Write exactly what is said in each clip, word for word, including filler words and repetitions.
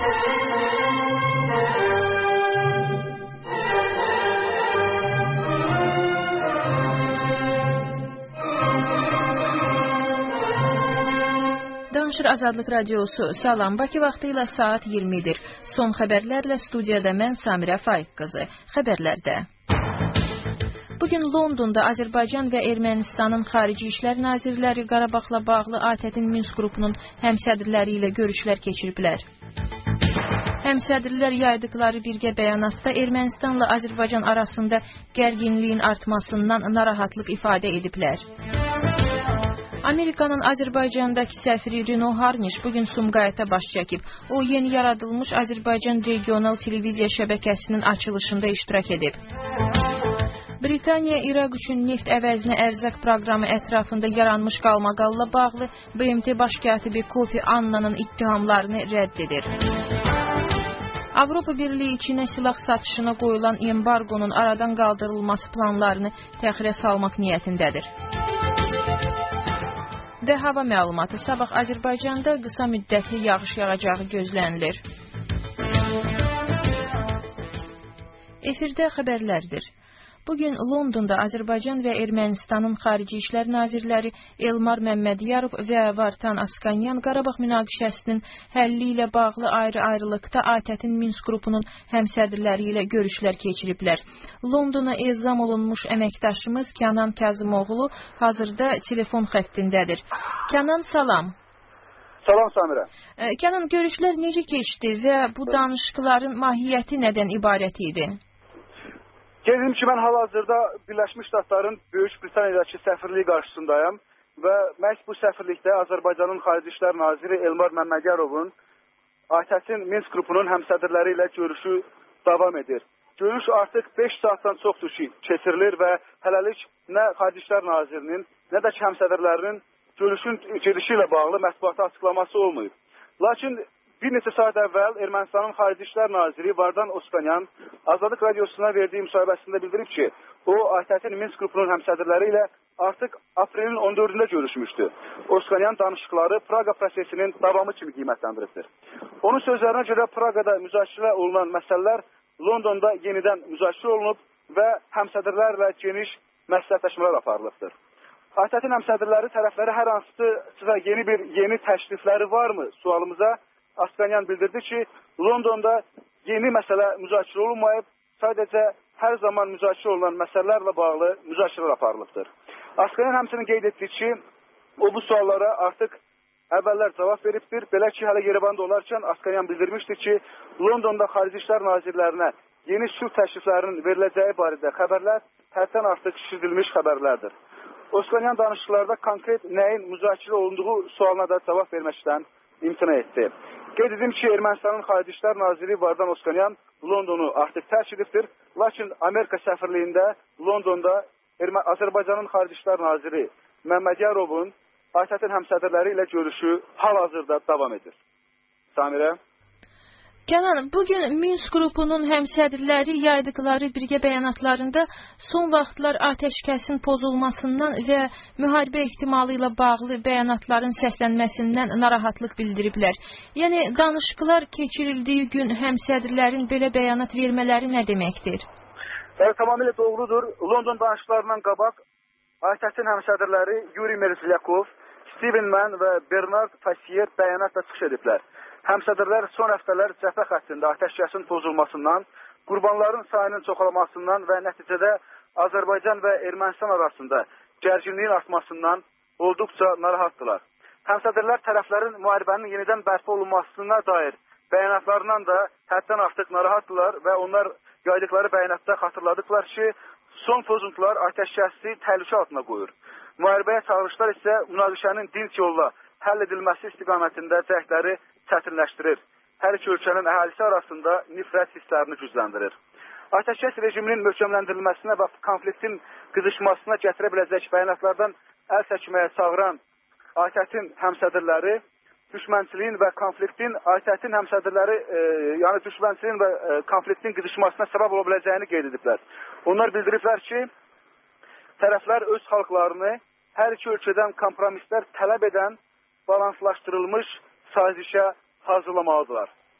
Danışır Azadlıq Radiosu. Salam, Bakı vaxtı ilə saat iyirmidir. Son xəbərlərlə studiyada mən Samirə Faiq qızı. Xəbərlərdə. Bugün Londonda Azərbaycan və Ermənistanın Xarici İşlər Nazirləri Qarabağla bağlı ATƏT-in Minsk qrupunun həmsədrləri ilə görüşlər keçiriblər. Həmsədrlər yaydıqları birgə bəyanatda Ermənistanla Azərbaycan arasında gərginliyin artmasından narahatlıq ifadə ediblər. Amerikanın Azərbaycandakı səfiri Rino Harniş bugün Sumqayıta baş çəkib. O, yeni yaradılmış Azərbaycan regional televiziya şəbəkəsinin açılışında iştirak edib. Britaniya İraq üçün neft əvəzinə ərzaq proqramı ətrafında yaranmış qalmaqalla bağlı B M T baş katibi Kofi Annanın ittihamlarını rədd edir. Avropa Birliyi Çinə silah satışına qoyulan embargonun aradan qaldırılması planlarını təxirə salmaq niyyətindədir. Və hava məlumatı. Sabah Azərbaycanda qısa müddətli yağış yağacağı gözlənilir. Efirdə xəbərlərdir. Bugün Londonda Azərbaycan və Ermənistanın Xarici İşlər Nazirləri Elmar Məmmədiyarov və Vartan Askanyan Qarabağ münaqişəsinin həlli ilə bağlı ayrı-ayrılıqda ATƏT-in Minsk qrupunun həmsədrləri ilə görüşlər keçiriblər. Londona ezam olunmuş əməkdaşımız Kənan Kazımoğlu hazırda telefon xəttindədir. Kənan, salam. Salam Samirə. Kənan, görüşlər necə keçdi və bu danışıqların mahiyyəti nədən ibarət idi? Qeyd ki, mən hal-hazırda Birləşmiş Ştatların Böyük Britaniyadakı səfirliyi qarşısındayım və məhz bu səfirlikdə Azərbaycanın Xarici İşlər Naziri Elmar Məmmədiyarovun ATƏT-in Minsk qrupunun həmsədrləri ilə görüşü davam edir. Görüş artıq beş saatdan çoxdur ki, keçirilir və hələlik nə Xarici İşlər Nazirinin, nə də ki, həmsədrlərinin görüşün gedişi ilə bağlı mətbuata açıqlaması olmayıb. Lakin bir neçə saat əvvəl Ermənistanın Xarici İşlər Naziri Vardan Oskanyan Azadlıq Radiosuna verdiyi müsahibəsində bildirib ki, o ATƏT-in Minsk qrupunun həmsədrləri ilə artıq aprelin on dördündə görüşmüşdü. Oskanyan danışıqları Praqa prosesinin davamı kimi qiymətləndiribdir. Onun sözlərinə görə Praqada müzakirə olunan məsələlər Londonda yenidən müzakirə olunub və həmsədrlərlə geniş məsləhətləşmələr aparılıbdır. ATƏT-in həmsədrləri tərəfləri hər hansısa yeni bir yeni təklifləri varmı sualımıza Askanyan bildirdi ki, Londonda yeni məsələ müzakirə olunmayıb, sadəcə hər zaman müzakirə olunan məsələlərlə bağlı müzakirələr aparılıbdır. Askanyan həmçinin qeyd etdi ki, o bu suallara artıq əvvəllər cavab veribdir. Belə ki, hələ Yerevanda olarkən Askanyan bildirmişdi ki, Londonda Xarici İşlər Nazirlərinə yeni sülh təkliflərinin veriləcəyi barədə xəbərlər həddən artıq şişirdilmiş xəbərlərdir. Oskanyan danışıqlarda konkret nəyin müzakirə olunduğu sualına da cavab verməkdən imtina etdi. Qeyd edim ki, Ermənistanın Xarici İşlər Naziri Vardan Oskanyan Londonu artıq tərk edibdir. Lakin Amerika səfirliyində Londonda Azərbaycanın Xarici İşlər Naziri Məmmədiyarovun ATƏT-in həmsədrləri ilə görüşü hal-hazırda davam edir. Samirə. Kənan, bugün Minsk qrupunun həmsədrləri yaydıqları birgə bəyanatlarında son vaxtlar atəşkəsin pozulmasından və müharibə ehtimalı ilə bağlı bəyanatların səslənməsindən narahatlıq bildiriblər. Yəni, danışıqlar keçirildiyi gün həmsədrlərin belə bəyanat vermələri nə deməkdir? Evet, tamamilə doğrudur. London danışıqlarından qabaq ATƏT-in həmsədrləri Yuri Merzlyakov, Steven Mann və Bernard Fassier bəyanatla çıxış ediblər. Həmsədrlər son həftələr cəbhə xəttində atəşkəsin pozulmasından, qurbanların sayının çoxalmasından və nəticədə Azərbaycan və Ermənistan arasında gərginliyin artmasından olduqca narahatdırlar. Həmsədrlər tərəflərin müharibənin yenidən bərpa olunmasına dair bəyanatlarından da həddən artıq narahatdırlar və onlar yaydıqları bəyanatda xatırladıqlar ki, son pozuntular atəşkəsi təhlükə altına qoyur. Müharibəyə çağırışlar isə münaqişənin dinc yolla həll edilməsi istiqamətində cəhdləri çətinləşdirir. Hər iki ölkənin əhalisi arasında nifrət hisslərini gücləndirir. Atəşkəs rejiminin möhkəmləndirilməsinə və konfliktin qızışmasına gətirə biləcək bəyanatlardan əl çəkməyə çağıran ATƏT-in həmsədrləri düşmənçiliyin və konfliktin ATƏT-in həmsədrləri e, yəni düşmənçiliyin və e, konfliktin qızışmasına səbəb ola biləcəyini qeyd ediblər. Onlar bildiriblər ki, tərəflər öz xalqlarını hər iki ölkədən kompromislər tələb edən balanslaşdırılmış sazişə hazırlamalıdırlar.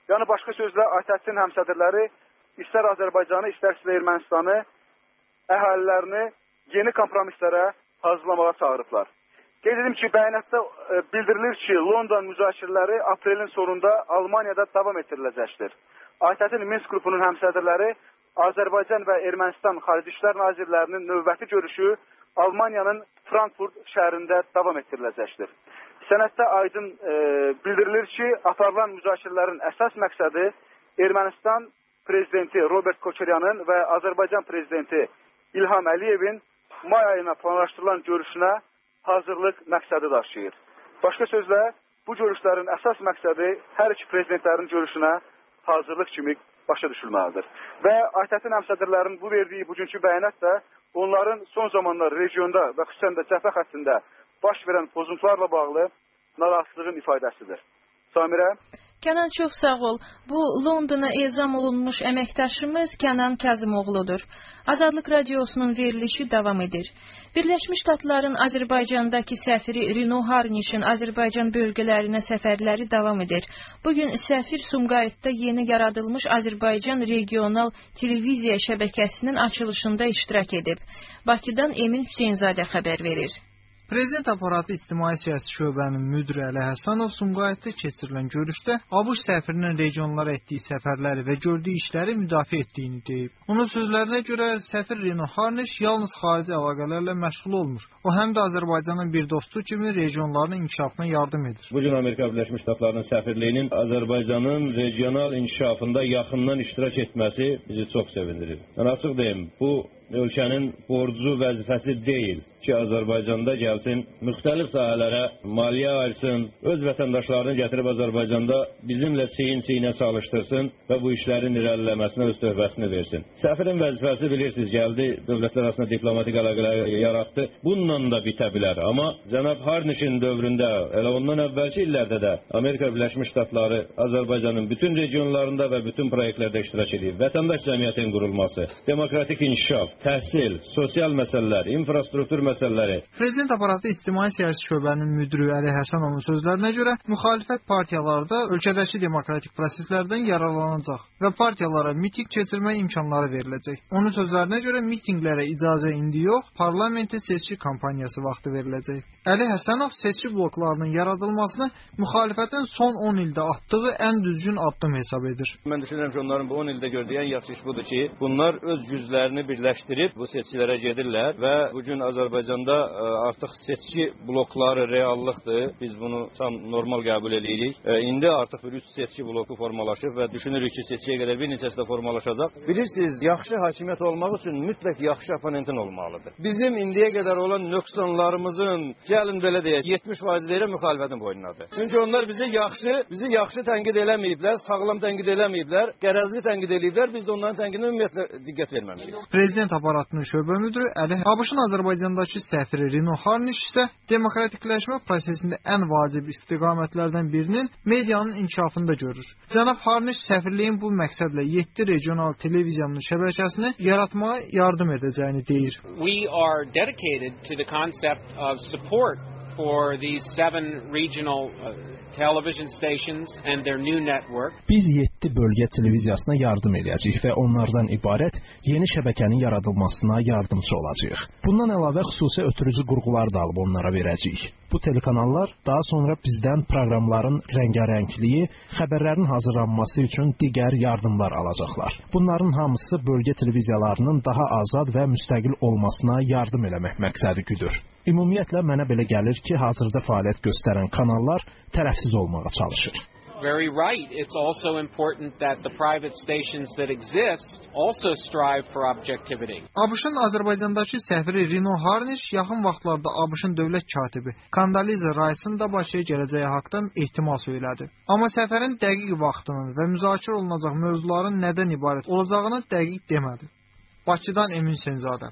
Yəni başqa sözlə ATƏT-in həmsədrləri istər Azərbaycanı, istərsə Ermənistanı, əhalilərini yeni kompromislərə hazırlamağa çağırıblar. Qeyd edim ki, bəyanatda bildirilir ki, London müzakirələri aprelin sonunda Almaniyada davam etdiriləcəkdir. ATƏT-in Minsk qrupunun həmsədrləri Azərbaycan və Ermənistan Xarici İşlər Nazirlərinin növbəti görüşü Almaniyanın Frankfurt şəhərində davam etdiriləcəkdir. Sənəddə aydın e, bildirilir ki, aparılan müzakirələrin əsas məqsədi Ermənistan prezidenti Robert Koçaryanın və Azərbaycan prezidenti İlham Əliyevin may ayına planlaşdırılan görüşünə hazırlıq məqsədi daşıyır. Başqa sözlə, bu görüşlərin əsas məqsədi hər iki prezidentlərin görüşünə hazırlıq kimi başa düşülməlidir. Və ATƏT-in həmsədrlərinin bu verdiyi bugünkü bəyanat da onların son zamanlar regionda və xüsusən də cəbhə xəttində baş verən pozuntularla bağlı narahatlığın ifadəsidir. Samirə? Kənan, çox sağ ol. Bu, Londona ezam olunmuş əməkdaşımız Kənan Kazımoğludur. Azadlıq Radiosunun verilişi davam edir. Birləşmiş Ştatların Azərbaycandakı səfiri Rino Harnişin Azərbaycan bölgələrinə səfərləri davam edir. Bugün səfir Sumqayıtda yeni yaradılmış Azərbaycan regional televiziya şəbəkəsinin açılışında iştirak edib. Bakıdan Emin Hüseynzadə xəbər verir. Prezident aparatı İctimai Siyasi Şöbənin müdiri Əli Həsənov Sumqayıtda keçirilən görüşdə ABŞ səfirinin regionlara etdiyi səfərləri və gördüyü işləri müdafiə etdiyini deyib. Onun sözlərinə görə səfir Rino Harniş yalnız xarici əlaqələrlə məşğul olmur. O həm də Azərbaycanın bir dostu kimi regionların inkişafına yardım edir. Bugün Amerika Birləşmiş Ştatlarının səfirliyinin Azərbaycanın regional inkişafında yaxından iştirak etməsi bizi çox sevindirir. Mən açıq deyim, bu ölkənin borcu vəzifəsi deyil ki, Azərbaycanda gəlsin, müxtəlif sahələrə maliyyə ayırsın, öz vətəndaşlarını gətirib Azərbaycanda bizimlə çiyin-çiyinə çalıştırsın və bu işlərin irəliləməsinə öz tövbəsini versin. Səfirin vəzifəsi bilirsiniz, gəldi, dövlətlər arasında diplomatik əlaqələr yaratdı. Bununla da bitə bilər. Amma cənab Harnişin dövründə, elə ondan əvvəlki illərdə də Amerika Birləşmiş Ştatları Azərbaycanın bütün regionlarında və bütün proyektlərdə iştirak edir. Vətəndaş cəmiyyətin qurulması, demokratik inkişaf, təhsil, sosial məsələlər, infrastruktur məsələləri. Prezident aparatı İctimai Siyasi Şöbənin müdiri Əli Həsənovun sözlərinə görə müxalifət partiyaları da ölkədəki demokratik proseslərdən yararlanacaq və partiyalara miting keçirmə imkanları veriləcək. Onun sözlərinə görə mitinqlərə icazə indi yox, parlamentin seçki kampaniyası vaxtı veriləcək. Əli Həsənov seçki bloklarının yaradılmasını müxalifətin son on ildə atdığı ən düzgün addım hesab edir. Mən düşünürəm ki, onların bu on ildə gördüyü ən yaxşı iş budur ki, bunlar öz güclərini birləşdirib bu seçkilərə gedirlər və bugün Azərbaycanda artıq seçki blokları reallıqdır. Biz bunu tam normal qəbul edirik. İndi artıq bir üç seçki bloku formalaşıb və düşünürük ki, seçkiyə qədər bir neçəsi də formalaşacaq. Bilirsiniz, yaxşı hakimiyyət olmaq üçün mütləq yaxşı oponentin olmalıdır. Bizim indiyə qədər olan nöqsanlarımızın, gəlin belə deyək, yetmiş faiz deyirəm müxalifətin boynunadır. Çünki onlar bizi yaxşı, bizi yaxşı tənqid eləməyiblər, sağlam tənqid eləməyiblər, qərəzli tənqid eləyiblər. Biz də onların tənqidinə ümumiyyətlə diqqət verməmişik. Prezident aparatının şöbə müdiri Əli ABŞ-ın Azərbaycandakı səfiri Rino Harniş isə demokratikləşmə prosesində ən vacib istiqamətlərdən birinin medianın inkişafında görür. Cənab Harniş səfirliyin bu məqsədlə yeddi regional televiziyanın şəbəkəsini yaratmağa yardım edəcəyini deyir. We are dedicated to the concept of support for these seven regional uh, television stations and their new network. Biz yeddi bölgə televiziyasına yardım edəcəyik və onlardan ibarət yeni şəbəkənin yaradılmasına yardımçı olacağıq. Bundan əlavə xüsusi ötürücü qurğular da alıb onlara verəcəyik. Bu telekanallar daha sonra bizdən proqramların rəngarənkliyi, xəbərlərin hazırlanması üçün digər yardımlar alacaqlar. Bunların hamısı bölgə televiziyalarının daha azad və müstəqil olmasına yardım eləmək məqsədi güdür. Ümumiyyətlə mənə belə gəlir ki, hazırda fəaliyyət göstərən kanallar tərəfsiz olmağa çalışır. Very right. It's also important that the private stations that exist also strive for objectivity. ABŞ-ın Azərbaycandakı səfiri Rino Harniş yaxın vaxtlarda ABŞ-ın dövlət katibi Kandaliza Rice'ın da Bakıya gələcəyi haqqında ehtimal söylədi. Amma səfərin dəqiq vaxtının və müzakirə olunacaq mövzuların nədən ibarət olacağını dəqiq demədi. Bakıdan Emin Hüseynzadə.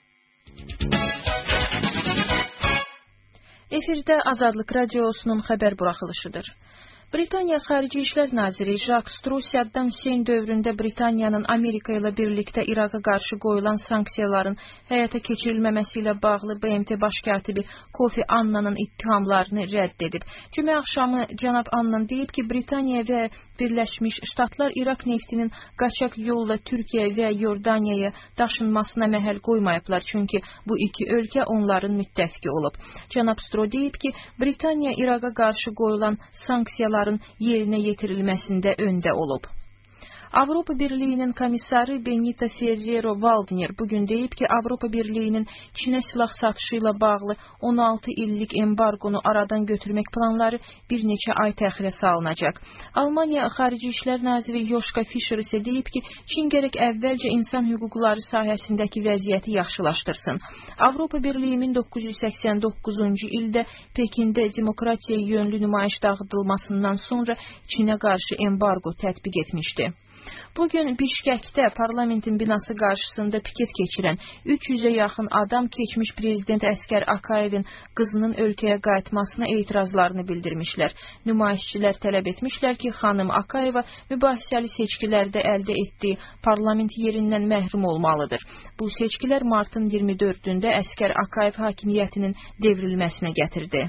Efirdə Azadlıq Radiosunun xəbər buraxılışıdır. Britaniya Xarici İşlər Naziri Jacques Straw Saddam Hüseyn dövründə Britaniyanın Amerika ilə birlikdə İraqa qarşı qoyulan sanksiyaların həyata keçirilməməsi ilə bağlı B M T baş katibi Kofi Annanın ittihamlarını rədd edib. Cümə axşamı cənab Annan deyib ki, Britaniya və Birləşmiş Ştatlar İraq neftinin qaçaq yolla Türkiyə və Yordaniyaya daşınmasına məhəl qoymayıblar, çünki bu iki ölkə onların müttəfiqi olub. Cənab Straw deyib ki, Britaniya İraqa qarşı qoyulan sanksiyalar yerinə yetirilməsində öndə olub. Avropa Birliyinin komissarı Benita Ferrero-Waldner bugün deyib ki, Avropa Birliyinin Çinə silah satışı ilə bağlı on altı illik embargonu aradan götürmək planları bir neçə ay təxirə salınacaq. Almaniya Xarici İşlər Naziri Joschka Fischer isə deyib ki, Çin gərək əvvəlcə insan hüquqları sahəsindəki vəziyyəti yaxşılaşdırsın. Avropa Birliyi min doqquz yüz səksən doqquzuncu ildə Pekində demokratiya yönlü nümayiş dağıdılmasından sonra Çinə qarşı embargo tətbiq etmişdi. Bugün Bişkəkdə parlamentin binası qarşısında piket keçirən üç yüzə yaxın adam keçmiş prezident Əskər Akayevin qızının ölkəyə qayıtmasına etirazlarını bildirmişlər. Nümayişçilər tələb etmişlər ki, xanım Akayeva mübahisəli seçkilərdə əldə etdiyi parlament yerindən məhrum olmalıdır. Bu seçkilər martın iyirmi dördündə Əskər Akayev hakimiyyətinin devrilməsinə gətirdi.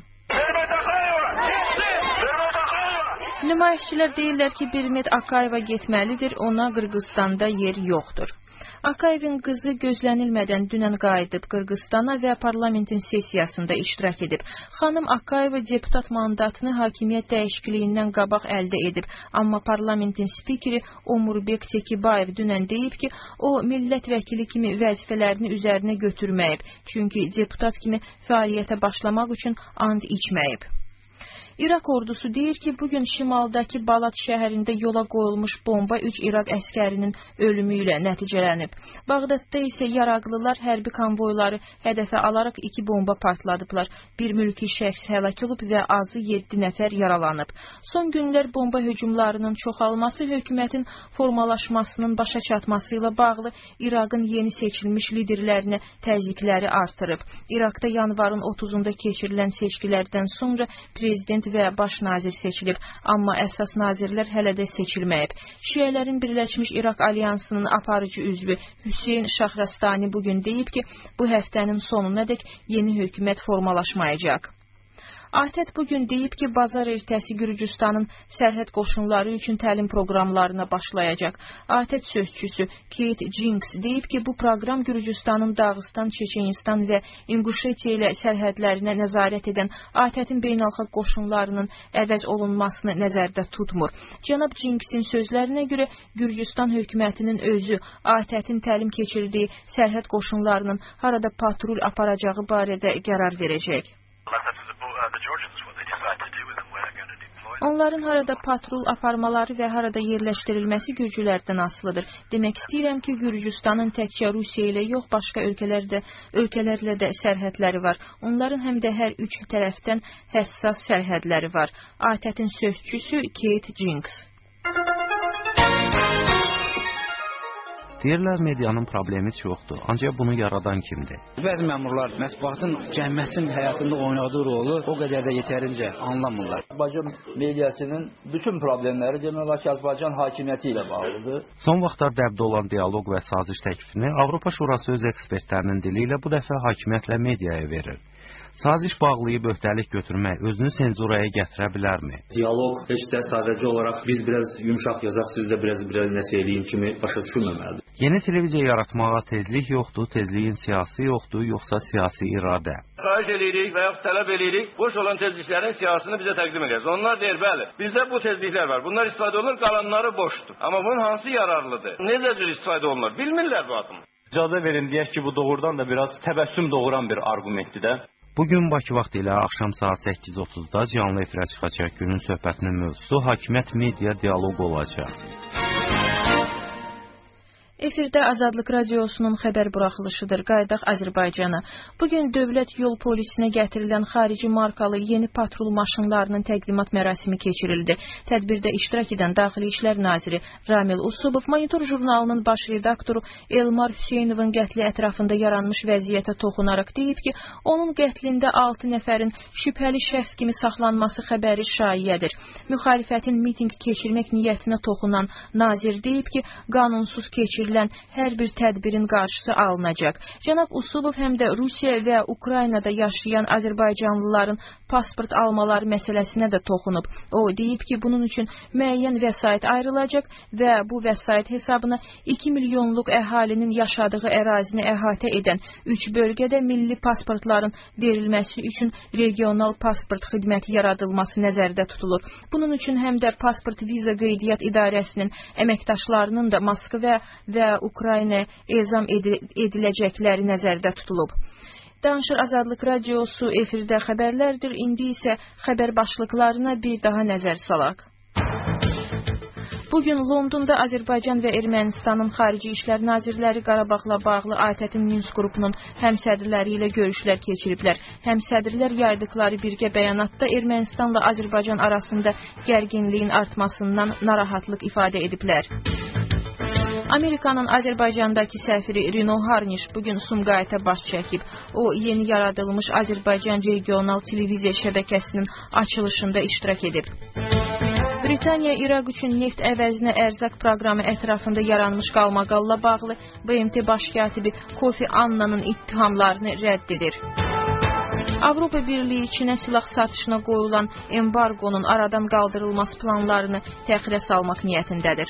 Nümayişçilər deyirlər ki, Birmet Akayeva getməlidir, ona Qırğızstanda yer yoxdur. Akayevin qızı gözlənilmədən dünən qayıdıb Qırğızstana və parlamentin sessiyasında iştirak edib. Xanım Akayeva deputat mandatını hakimiyyət dəyişikliyindən qabaq əldə edib, amma parlamentin spikeri Omurbek Tekibayev dünən deyib ki, o millət vəkili kimi vəzifələrini üzərinə götürməyib, çünki deputat kimi fəaliyyətə başlamaq üçün and içməyib. İraq ordusu deyir ki, bugün şimaldakı Balat şəhərində yola qoyulmuş bomba üç İraq əskərinin ölümü ilə nəticələnib. Bağdadda isə yaraqlılar hərbi konvoyları hədəfə alaraq iki bomba partladıblar. Bir mülki şəxs həlak olub və azı yeddi nəfər yaralanıb. Son günlər bomba hücumlarının çoxalması hökumətin formalaşmasının başa çatması ilə bağlı İraqın yeni seçilmiş liderlərinə təzyiqləri artırıb. İraqda yanvarın otuzunda keçirilən seçkilərdən sonra prezident və baş nazir seçilib, amma əsas nazirlər hələ də seçilməyib. Şiələrin Birləşmiş İraq Alyansının aparıcı üzvü Hüseyn Şahrastani bugün deyib ki, bu həftənin sonunadək yeni hökumət formalaşmayacaq. ATƏT bugün deyib ki, bazar ertəsi Gürcüstanın sərhəd qoşunları üçün təlim proqramlarına başlayacaq. ATƏT sözçüsü Kate Jinks deyib ki, bu proqram Gürcüstanın Dağıstan, Çeçenistan və İnquşetiya ilə sərhədlərinə nəzarət edən ATƏT-in beynəlxalq qoşunlarının əvəz olunmasını nəzərdə tutmur. Cənab Jinksin sözlərinə görə Gürcüstan hökumətinin özü ATƏT-in təlim keçirdiyi sərhəd qoşunlarının harada patrul aparacağı barədə qərar verəcək. Onların harada patrul aparmaları və harada yerləşdirilməsi Gürcülərdən asılıdır. Demək istəyirəm ki, Gürcüstanın təkcə Rusiya ilə yox, başqa ölkələrdə, ölkələrlə də sərhədləri var. Onların həm də hər üç tərəfdən həssas sərhədləri var. ATƏT-in sözçüsü Kate Jinks. Deyirlər, medianın problemi çoxdur, ancaq bunu yaradan kimdir? Bəzi məmurlar mətbuatın cəmiyyətin həyatında oynadığı rolu o qədər də yetərincə anlamırlar. Azərbaycan mediasının bütün problemləri demək olar ki, Azərbaycan hakimiyyəti ilə bağlıdır. Son vaxtlar dəbdə olan dialoq və saziş təklifini Avropa Şurası öz ekspertlərinin dili ilə bu dəfə hakimiyyətlə mediaya verir. Saziş bağlayıb öhdəlik götürmək özünü senzuraya gətirə bilərmi? Dialoq heç də sadəcə olaraq biz biraz yumşaq yazaq, siz də biraz biraz nəsə eləyin kimi başa düşülməməlidir. Yeni televiziya yaratmağa tezlik yoxdur, tezliyin siyasi yoxdur, yoxsa siyasi iradə. Xahiş edirik və yaxud tələb edirik, boş olan tezliklərin siyasını bizə təqdim edəcək. Onlar deyir, bəli, bizdə bu tezliklər var. Bunlar istifadə olunur, qalanları boşdur. Amma bunun hansı yararlıdır? Necə cür istifadə olunur? Bilmirlər bu adımı. İcazə verin deyək ki, bu doğrudan da biraz təbəssüm doğuran bir argumentdir də. Bugün Bakı vaxtı ilə axşam saat səkkiz otuzda canlı efirə çıxacaq günün söhbətinin mövzusu hakimiyyət media dialoqu olacaq. Efirdə Azadlıq Radiosunun xəbər buraxılışıdır. Qayıdaq Azərbaycana. Bugün dövlət yol polisinə gətirilən xarici markalı yeni patrul maşınlarının təqdimat mərasimi keçirildi. Tədbirdə iştirak edən Daxili İşlər Naziri Ramil Usubov, Monitor jurnalının baş redaktoru Elmar Hüseynovun qətli ətrafında yaranmış vəziyyətə toxunaraq deyib ki, onun qətlində altı nəfərin şübhəli şəxs kimi saxlanması xəbəri şayiədir. Müxalifətin miting keçirmək niyyətinə toxunan nazir deyib ki, qanunsuz keçirilən hər bir tədbirin qarşısı alınacaq. Cənab Usubov həm də Rusiya və Ukraynada yaşayan Azərbaycanlıların pasport almaları məsələsinə də toxunub. O deyib ki, bunun üçün müəyyən vəsait ayrılacaq və bu vəsait hesabına iki milyonluq əhalinin yaşadığı ərazini əhatə edən üç bölgədə milli pasportların verilməsi üçün regional pasport xidməti yaradılması nəzərdə tutulur. Bunun üçün həm də pasport viza qeydiyyat idarəsinin əməkdaşlarının da Moskva və Ukrayna ezam ediləcəkləri nəzərdə tutulub. Danışır Azadlıq Radiosu, efirdə xəbərlərdir. İndi isə xəbər başlıqlarına bir daha nəzər salaq. Bugün Londonda Azərbaycan və Ermənistanın Xarici İşlər Nazirləri Qarabağla bağlı ATƏT-in Minsk qrupunun həmsədrləri ilə görüşlər keçiriblər. Həmsədrlər yaydıqları birgə bəyanatda Ermənistanla Azərbaycan arasında gərginliyin artmasından narahatlıq ifadə ediblər. Amerikanın Azərbaycandakı səfiri Rino Harniş bugün Sumqayıta baş çəkib. O, yeni yaradılmış Azərbaycan regional televiziya şəbəkəsinin açılışında iştirak edib. Britaniya İraq üçün neft əvəzinə ərzaq proqramı ətrafında yaranmış qalmaqalla bağlı B M T baş katibi Kofi Annanın ittihamlarını rədd edir. Avropa Birliyi Çinə silah satışına qoyulan embargonun aradan qaldırılması planlarını təxirə salmaq niyyətindədir.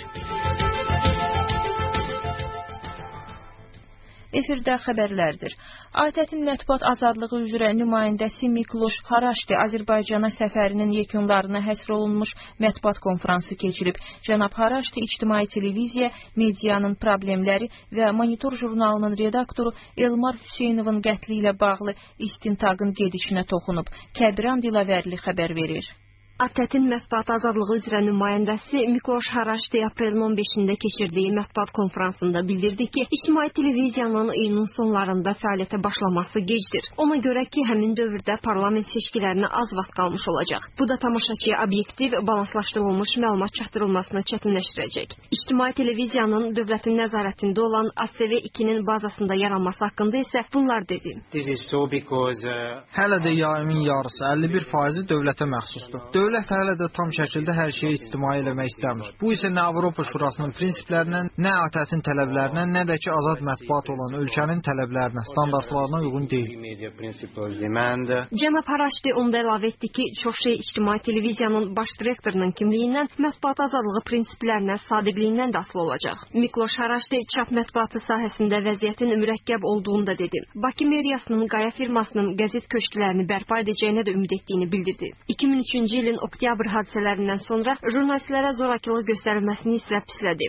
Efirdə xəbərlərdir. ATƏT-in mətbuat azadlığı üzrə nümayəndəsi Mikloş Haraşdi Azərbaycana səfərinin yekunlarına həsr olunmuş mətbuat konfransı keçirib. Cənab Haraşdi ictimai televiziya, medianın problemləri və Monitor jurnalının redaktoru Elmar Hüseynovun qətli ilə bağlı istintaqın gedişinə toxunub. Kəbiran Dilavərli xəbər verir. ATƏT-in mətbuat azadlığı üzrə nümayəndəsi Mikloş Haraşdi aprelin on beşində keçirdiyi mətbuat konfransında bildirdi ki, ictimai televiziyanın iyunun sonlarında fəaliyyətə başlaması gecdir. Ona görə ki, həmin dövrdə parlament seçkilərinə az vaxt qalmış olacaq. Bu da tamaşaçıya obyektiv, balanslaşdırılmış məlumat çatdırılmasını çətinləşdirəcək. İctimai televiziyanın dövlətin nəzarətində olan A S V ikinin bazasında yaranması haqqında isə bunlar dedi. So because, uh... Hələ də yayımın yarısı əlli bir faizi dövlətə məxsusdur. Dövlət hələ də tam şəkildə hər şeyi ictimai eləmək istəmir. Bu isə nə Avropa Şurasının prinsiplərinə, nə ATƏT-in tələblərinə, nə də ki, azad mətbuat olan ölkənin tələblərinə, standartlarına uyğun deyil. Cənab Haraşdi onda əlavə etdi ki, çox şey ictimai televiziyanın baş direktorunun kimliyindən, mətbuat azadlığı prinsiplərinə, sadiqliyindən də asılı olacaq. Mikloş Haraşdi çap mətbuatı sahəsində vəziyyətin mürəkkəb olduğunu da dedi. Bakı meriyasının Qaya firmasının qəzet köşklərini bərpa edəcəyinə də ümid etdiyini bildirdi. iki min üçüncü ilin oktyabr hadisələrindən sonra jurnalistlərə zorakılıq göstərilməsini isə pislədi.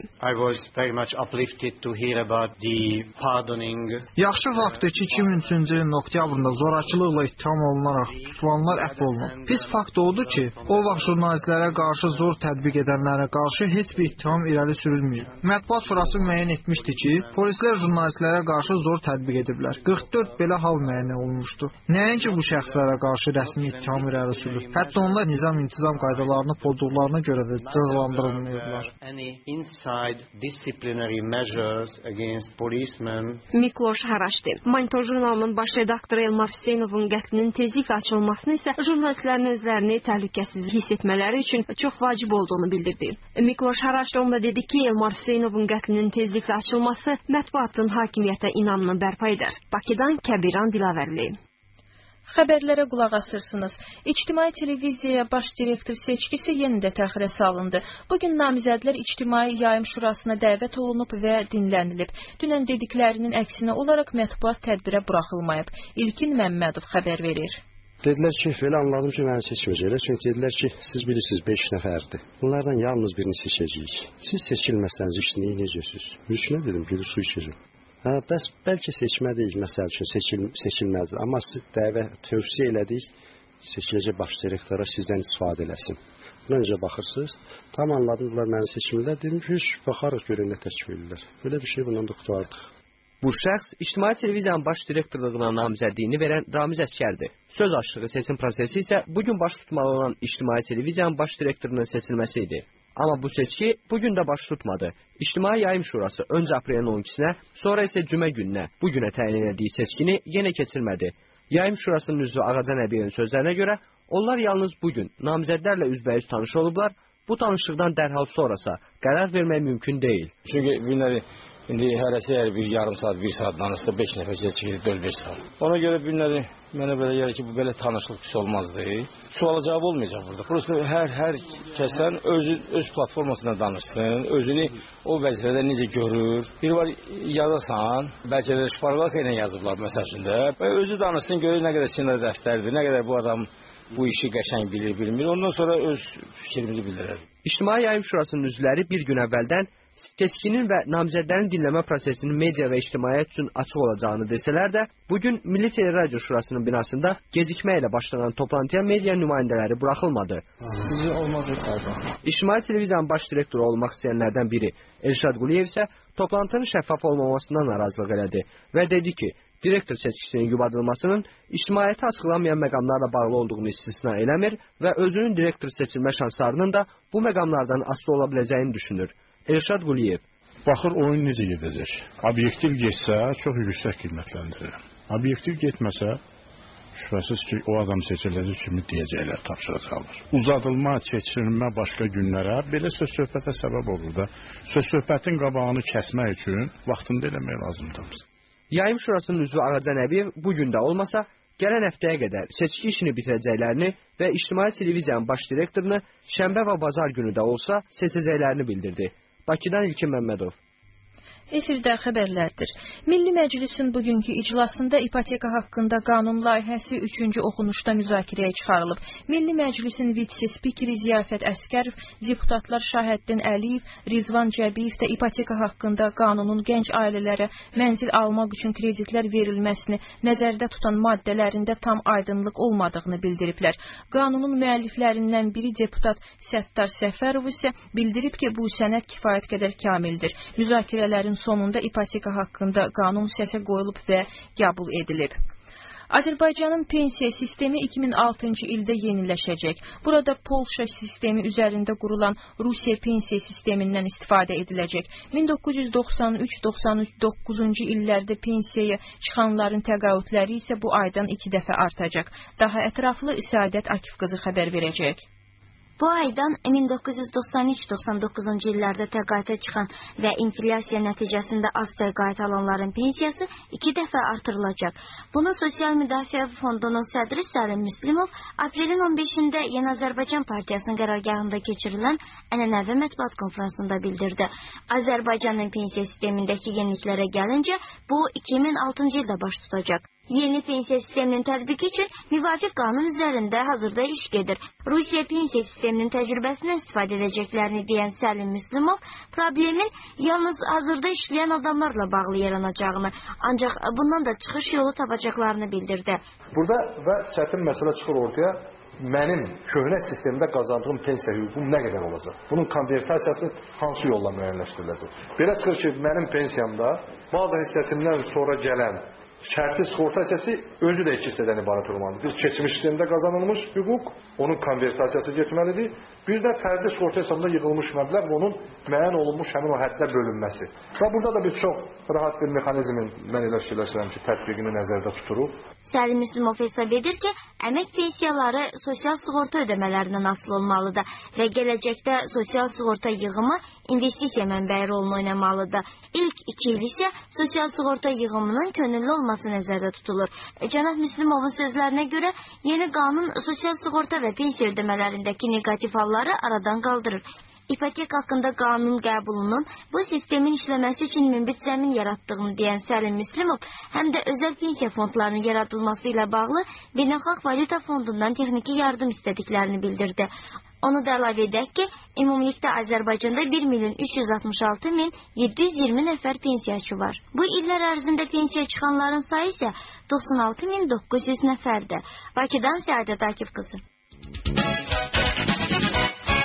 Yaxşı faktdır ki, iki min üçüncü ilin oktyabrında zorakılıqla ittiham olunaraq tutulanlar əfv olunur. Pis fakt odur ki, o vaxt jurnalistlərə qarşı zor tətbiq edənlərə qarşı heç bir ittiham irəli sürülməyib. Mətbuat Şurası müəyyən etmişdi ki, polislər jurnalistlərə qarşı zor tətbiq ediblər. qırx dörd belə hal müəyyən olunmuşdu. Nəinki bu şəxslərə qarşı rəsmi ittiham irəli sürülür. Hətta onlar nizam intizam qaydalarını pozduqlarına görə də cəzalandırılmayıblar. Mikloş Haraşdi. Monitor jurnalının baş redaktoru Elmar Hüseynovun qətlinin tezliklə açılmasını isə jurnalistlərin özlərini təhlükəsiz hiss etmələri üçün çox vacib olduğunu bildirdi. Mikloş Haraşdi onda dedi ki, Elmar Hüseynovun qətlinin tezliklə açılması mətbuatın hakimiyyətə inamını bərpa edər. Bakıdan Kəbiran Dilavərli. Xəbərlərə qulaq asırsınız. İctimai televiziyaya baş direktor seçkisi yenə də təxirə salındı. Bugün namizədlər İctimai Yayım Şurasına dəvət olunub və dinlənilib. Dünən dediklərinin əksinə olaraq mətbuat tədbirə buraxılmayıb. İlkin Məmmədov xəbər verir. Dedilər ki, belə anladım ki, məni seçməyəcəklər. Çünki dedilər ki, siz bilirsiniz beş nəfərdir. Bunlardan yalnız birini seçəcəyik. Siz seçilməsəniz işini necəsiniz? Mülkünə dedim, gülü su içəcəm. Hə, bəs bəlkə seçmədiyik, məsəl üçün seçil, seçilməzdir. Amma siz dəvə tövsiyə elədik, seçiləcək baş direktora sizdən istifadə eləsin. Məncə baxırsınız, tam anladılar məni seçmirlər, dedim ki, baxarıq görək nə təklif edirlər. Belə bir şey bundan da qurtardıq. Bu şəxs İctimai Televiziyanın baş direktorluğuna namizədliyini verən Ramiz Əskərdir. Söz açdığı seçim prosesi isə bugün baş tutmalı olan İctimai Televiziyanın baş direktorunun seçilməsi idi. Amma bu seçki bugün də baş tutmadı. İctimai Yayım Şurası öncə aprelin on ikisinə, sonra isə cümə gününə, bugünə təyin etdiyi seçkini yenə keçirmədi. Yayım Şurasının üzvü Ağacan Əbiyevin sözlərinə görə, onlar yalnız bugün namizədlərlə üzbəyüz tanış olublar, bu tanışlıqdan dərhal sonrasa qərar vermək mümkün deyil. Çünki günləri indi hərəsi hər bir yarım saat, bir saat danışsa, beş nəfər seçkidir, dörd beş saat. Ona görə günləri mənə belə gəlir ki, bu belə tanışlıq pis olmazdı. Suala cavab olmayacaq burada. Prosta hər, hər kəsən özü, öz platformasında danışsın, özünü o vəzifədə necə görür. Bir var yazasan, bəlkə də şparlaka ilə yazıblar məsələsində. Və özü danışsın, görür nə qədər sinir dəftərdir, nə qədər bu adam bu işi qəşəng bilir, bilmir. Ondan sonra öz fikrimizi bildirir. İctimai Yayım Şurasının üzvləri bir gün əvvəldən seçkinin və namizədlərin dinləmə prosesinin media və ictimaiyyət üçün açıq olacağını desələr də, bugün Milli Teleradio Şurasının binasında gecikmə ilə başlanan toplantıya media nümayəndələri buraxılmadı. Sizin olmaz etərdə. İctimai Televiziyanın baş direktoru olmaq istəyənlərdən biri Elşad Quliyev isə toplantının şəffaf olmamasından narazılıq elədi və dedi ki, direktor seçkisinin yubadılmasının ictimaiyyətə açıqlanmayan məqamlarla bağlı olduğunu istisna eləmir və özünün direktor seçilmə şanslarının da bu məqamlardan asılı ola biləcəyini düşünür. Elşad Quliyev. Baxır oyun necə gedəcək. Obyektiv getsə, çox yüksək qiymətləndirirəm. Obyektiv getməsə, şübhəsiz ki, o adam seçiləcək kimi deyəcəklər, tapşıracaqlar. Uzadılma, keçirilmə başqa günlərə belə söz-söhbətə səbəb olur da. Söz-söhbətin qabağını kəsmək üçün vaxtında eləmək lazımdır. Yayım Şurasının üzvü Ağacan Əbiyev bugün də olmasa, gələn həftəyə qədər seçki işini bitirəcəklərini və İctimai Televiziyanın baş direktorunu şənbə və bazar günü də olsa seçəcəklərini bildirdi. Bakıdan İlkin Məmmədov. Efirdə xəbərlərdir. Milli Məclisin bugünkü iclasında ipoteka haqqında qanun layihəsi üçüncü oxunuşda müzakirəyə çıxarılıb. Milli Məclisin vitse-spikeri Ziyafət Əskərov, deputatlar Şahəddin Əliyev, Rizvan Cəbiyev də ipoteka haqqında qanunun gənc ailələrə mənzil almaq üçün kreditlər verilməsini nəzərdə tutan maddələrində tam aydınlıq olmadığını bildiriblər. Qanunun müəlliflərindən biri deputat Səttar Səfərov isə bildirib ki, bu sənəd kifayət qədər kamildir. Müzakirələrin sonunda ipoteka haqqında qanun səsə qoyulub və qəbul edilib. Azərbaycanın pensiya sistemi iki min altıncı ildə yeniləşəcək. Burada Polşa sistemi üzərində qurulan Rusiya pensiya sistemindən istifadə ediləcək. min doqquz yüz doxsan üç doxsan doqquzuncu illərdə pensiyaya çıxanların təqaüdləri isə bu aydan iki dəfə artacaq. Daha ətraflı Səadət Akif qızı xəbər verəcək. Bu aydan min doqquz yüz doxsan üç doxsan doqquzuncu illərdə təqaüdə çıxan və inflyasiya nəticəsində az təqaüd alanların pensiyası iki dəfə artırılacaq. Bunu Sosial Müdafiə Fondunun sədri Səlim Müslimov aprelin on beşində Yeni Azərbaycan Partiyasının qərargahında keçirilən ənənəvi mətbuat konfransında bildirdi. Azərbaycanın pensiya sistemindəki yeniliklərə gəlincə, bu iki min altıncı ildə baş tutacaq. Yeni pensiya sisteminin tətbiqi üçün müvafiq qanun üzərində hazırda iş gedir. Rusiya pensiya sisteminin təcrübəsindən istifadə edəcəklərini deyən Səlim Müslimov, problemin yalnız hazırda işləyən adamlarla bağlı yaranacağını, ancaq bundan da çıxış yolu tapacaqlarını bildirdi. Burada və çətin məsələ çıxır ortaya, mənim köhnə sistemdə qazandığım pensiya hüququm nə qədər olacaq? Bunun konvertasiyası hansı yolla müəyyənləşdiriləcək? Belə çıxır ki, mənim pensiyamda bazı hissəsindən sonra gələn şərti sığorta hissəsi özü də iki hissədən ibarət olmalıdır. Bir keçmiş sistemdə qazanılmış hüquq, onun konvertasiyası getməlidir. Bir də fərdi sığorta hesabında yığılmış məbləğ və onun müəyyən olunmuş həmin o həddə bölünməsi. Və burada da biz çox rahat bir mexanizmin mən elə fikirləşirəm ki, tətbiqini nəzərdə tuturuq. Səlim Müslimov hesab edir ki, əmək pensiyaları sosial sığorta ödəmələrindən asılı olmalıdır və gələcəkdə sosial sığorta yığımı investisiya mənbəyi rolunu oynamalıdır. İlk iki il isə sosial sığorta yığımının könüllü olması nəzərdə tutulur. Cənab Müslimovun sözlərinə görə yeni qanun sosial sığorta və pensiya ödəmələrindəki negativ halları aradan qaldırır. İpotek haqqında qanun qəbulunun bu sistemin işləməsi üçün münbit zəmin yaratdığını deyən Səlim Müslimov, həm də özəl pensiya fondlarının yaradılması ilə bağlı Beynəlxalq Valyuta Fondundan texniki yardım istədiklərini bildirdi. Onu da əlavə edək ki, ümumilikdə Azərbaycanda bir milyon üç yüz altmış altı min yeddi yüz iyirmi nəfər pensiyaçı var. Bu illər ərzində pensiya çıxanların sayı isə doxsan altı min doqquz yüz nəfərdir. Bakıdan Səadət Akif qızı.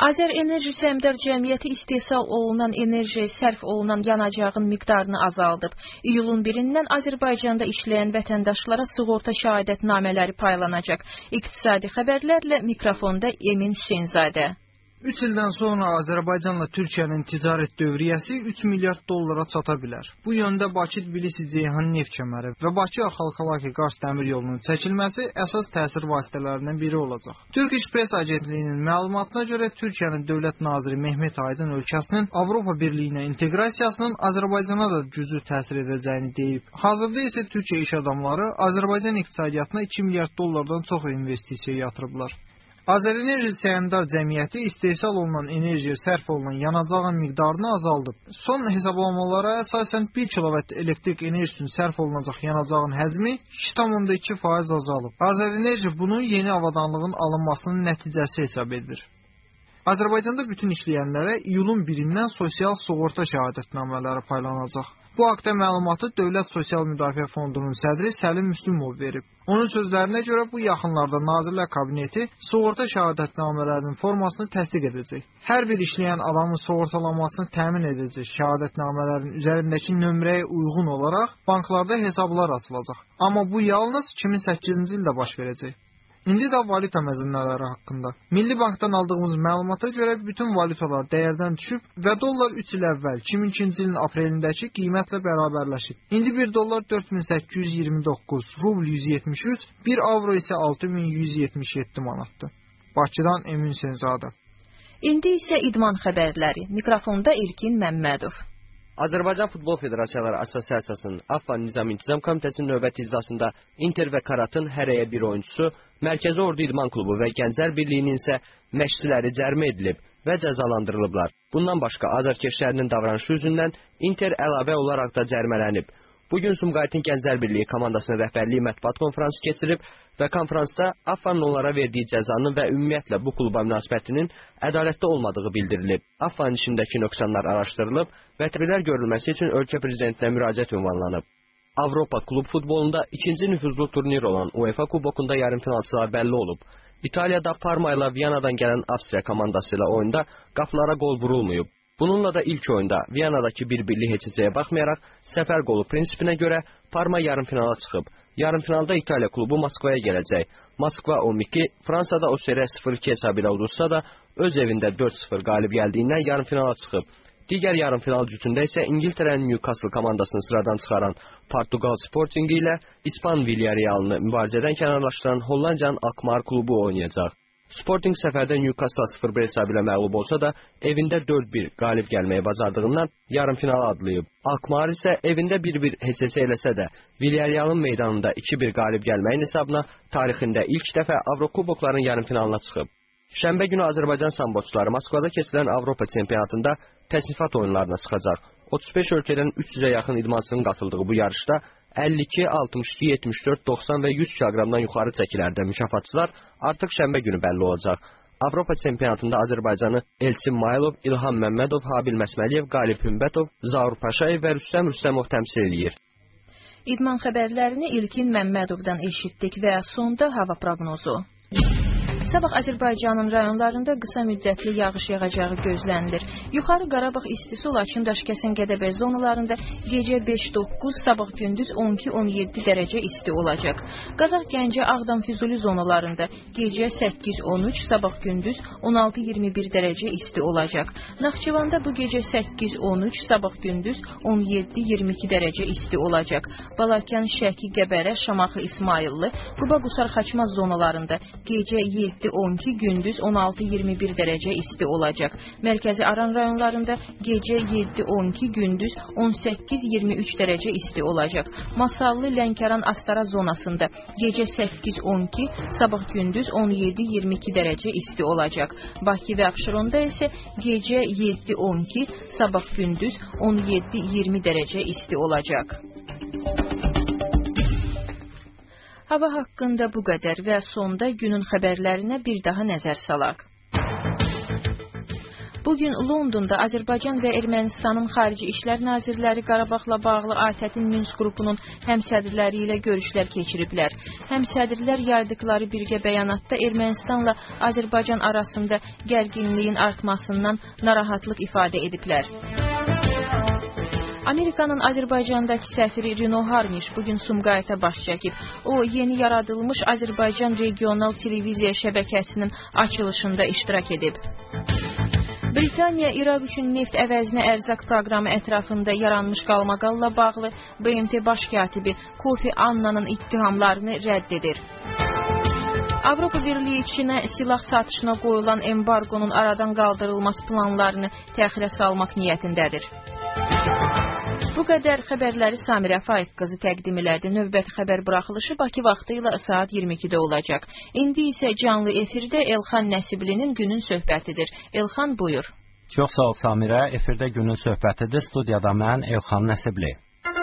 Azər Enerji Səhmdar Cəmiyyəti istehsal olunan enerji sərf olunan yanacağın miqdarını azaldıb. İyulun birindən Azərbaycanda işləyən vətəndaşlara sığorta şəhadətnamələri paylanacaq. İqtisadi xəbərlərlə mikrofonda Emin Hüseynzadə. üç ildən sonra Azərbaycanla Türkiyənin ticarət dövriyyəsi üç milyard dollara çata bilər. Bu yöndə Bakı-Tbilisi-Ceyhan neft kəməri və Bakı-Axalkalaki-Qars dəmir yolunun çəkilməsi əsas təsir vasitələrindən biri olacaq. Turkish Press agentliyinin məlumatına görə Türkiyənin dövlət naziri Mehmet Aydın ölkəsinin Avropa Birliyinə inteqrasiyasının Azərbaycana da güclü təsir edəcəyini deyib. Hazırda isə Türkiyə iş adamları Azərbaycan iqtisadiyyatına iki milyard dollardan çox investisiya yatırıblar. Azər Enerji Səhmdar Cəmiyyəti istehsal olunan enerjiyə sərf olunan yanacağın miqdarını azaldıb. Son hesablamalara əsasən bir kilovat elektrik enerjisinin sərf olunacaq yanacağın həcmi iki tam iki faiz azalıb. Azər Enerji bunu yeni avadanlığın alınmasının nəticəsi hesab edir. Azərbaycanda bütün işləyənlərə iyulun birindən sosial sığorta şəhadətnamələri paylanacaq. Bu haqda məlumatı Dövlət Sosial Müdafiə Fondunun sədri Səlim Müslümov verib. Onun sözlərinə görə bu yaxınlarda Nazirlər Kabineti sığorta şəhadətnamələrinin formasını təsdiq edəcək. Hər bir işləyən adamın sığortalanmasını təmin edəcək şəhadətnamələrin üzərindəki nömrəyə uyğun olaraq banklarda hesablar açılacaq. Amma bu yalnız iki min səkkizinci ildə baş verəcək. İndi də valyuta məzunları haqqında. Milli Bankdan aldığımız məlumata görə bütün valyutalar dəyərdən düşüb və dollar üç il əvvəl iki min ikinci ilin aprelindəki qiymətlə bərabərləşib. İndi bir dollar dörd min səkkiz yüz iyirmi doqquz, rubl yüz yetmiş üç, bir avro isə altı min yüz yetmiş yeddi manatdır. Bakıdan Emin Hüseynzadə. İndi isə idman xəbərləri. Mikrofonda İlkin Məmmədov. Azərbaycan Futbol Federasiyaları Assosiasiyasının AFFA Nizam İntizam Komitəsinin növbəti iclasında Inter və Karatın hərəyə bir oyuncusu, Mərkəzi Ordu İdman Klubu və Gənclər Birliyinin isə məşqçiləri cərimə edilib və cəzalandırılıblar. Bundan başqa azarkeşlərinin davranışı üzündən Inter əlavə olaraq da cərimələnib. Bugün Sumqayıtın Gənclər Birliyi komandasının rəhbərliyi mətbuat konfransı keçirib və konfransda AFFA'nın onlara verdiyi cəzanın və ümumiyyətlə bu kluba münasibətinin ədalətli olmadığı bildirilib. AFFA'nın işindəki nöqsanlar araşdırılıb və tədbirlər görülməsi üçün ölkə prezidentinə müraciət ünvanlanıb. Avropa klub futbolunda ikinci nüfuzlu turnir olan UEFA kubokunda yarımfinalçılar bəlli olub. İtaliyada Parma ilə Viyana'dan gələn Avstriya komandası ilə oyunda qapılara qol vurulmayıb. Bununla da ilk oyunda Viyana'dakı bir-birlik heçəcəyə baxmayaraq səfər qolu prinsipinə görə Parma yarımfinala çıxıb. Yarımfinalda İtaliya klubu Moskvaya gələcək. Moskva on iki, Fransada Auxerre sıfır iki hesabı ilə udursa da öz evində dörd sıfır qalib gəldiyindən yarımfinala çıxıb. Digər yarımfinal cütündə isə İngiltərənin Newcastle komandasını sıradan çıxaran Portugal Sportingi ilə İspan Villarrealını mübarizədən kənarlaşdıran Hollandiyanın Alkmaar klubu oynayacaq. Sporting səfərdə Newcastle sıfır bir hesabı ilə məğlub olsa da evində dörd bir qalib gəlməyi bacardığından yarımfinala adlayıb. Alkmaar isə evində bir bir heçəsə eləsə də Villarrealın meydanında iki bir qalib gəlməyin hesabına tarixində ilk dəfə Avrokubokların yarımfinalına çıxıb. Şənbə günü Azərbaycan samboçuları Moskvada keçirilən Avropa çempionatında təsnifat oyunlarına çıxacaq. otuz beş ölkədən üç yüzə yaxın idmançının qatıldığı bu yarışda əlli iki, altmış iki, yetmiş dörd, doxsan və yüz kiloqramdan yuxarı çəkilərdə mükafatçılar artıq şənbə günü bəlli olacaq. Avropa çempionatında Azərbaycanı Elçin Maylov, İlham Məmmədov, Habil Məsməliyev, Qalib Hümbətov, Zaur Paşayev və Rüstəm Rüstəmov təmsil edir. İdman xəbərlərini İlkin Məmmədovdan eşitdik və sonda hava proqnozu. Sabah Azərbaycanın rayonlarında qısa müddətli yağış yağacağı gözlənilir. Yuxarı Qarabağ istisu Laçın, Daşkəsən, Gədəbəy zonalarında gecə beş doqquz, sabah gündüz on iki on yeddi dərəcə isti olacaq. Qazax, Gəncə, Ağdam, Füzuli zonalarında gecə səkkiz on üç, sabah gündüz on altı iyirmi bir dərəcə isti olacaq. Naxçıvanda bu gecə səkkiz on üç, sabah gündüz on yeddi iyirmi iki dərəcə isti olacaq. Balakən, Şəki, Qəbərə, Şamaxı, İsmayıllı, Quba, Qusar, Xaçmaz zonalarında gecə yeddi on iki, gündüz on altı iyirmi bir dərəcə isti olacaq. Mərkəzi Aran rayonlarında gecə yeddi on iki, gündüz on səkkiz iyirmi üç dərəcə isti olacaq. Masallı, Lənkəran, Astara zonasında gecə səkkiz on iki, sabah gündüz on yeddi iyirmi iki dərəcə isti olacaq. Bakı və Abşeronda isə gecə yeddi on iki, sabah gündüz on yeddi iyirmi dərəcə isti olacaq. Hava haqqında bu qədər və sonda günün xəbərlərinə bir daha nəzər salaq. Bu Bugün Londonda Azərbaycan və Ermənistanın Xarici İşlər Nazirləri Qarabağla bağlı ATƏT-in Minsk qrupunun həmsədrləri ilə görüşlər keçiriblər. Həmsədrlər yaydıqları birgə bəyanatda Ermənistanla Azərbaycan arasında gərginliyin artmasından narahatlıq ifadə ediblər. Amerikanın Azərbaycandakı səfiri Rino Harniş bugün Sumqayıta baş çəkib. O, yeni yaradılmış Azərbaycan regional televiziya şəbəkəsinin açılışında iştirak edib. Britaniya İraq üçün neft əvəzinə ərzaq proqramı ətrafında yaranmış qalmaqalla bağlı B M T baş katibi Kofi Annanın ittihamlarını rədd edir. Avropa Birliyi Çinə silah satışına qoyulan embargonun aradan qaldırılması planlarını təxirə salmaq niyyətindədir. Bu qədər xəbərləri Samirə Faiq qızı təqdim elədi. Növbəti xəbər buraxılışı Bakı vaxtı ilə saat iyirmi ikidə olacaq. İndi isə canlı efirdə Elxan Nəsiblinin günün söhbətidir. Elxan, buyur. Çox sağ ol Samirə. Efirdə günün söhbətidir. Studiyada mən Elxan Nəsibli.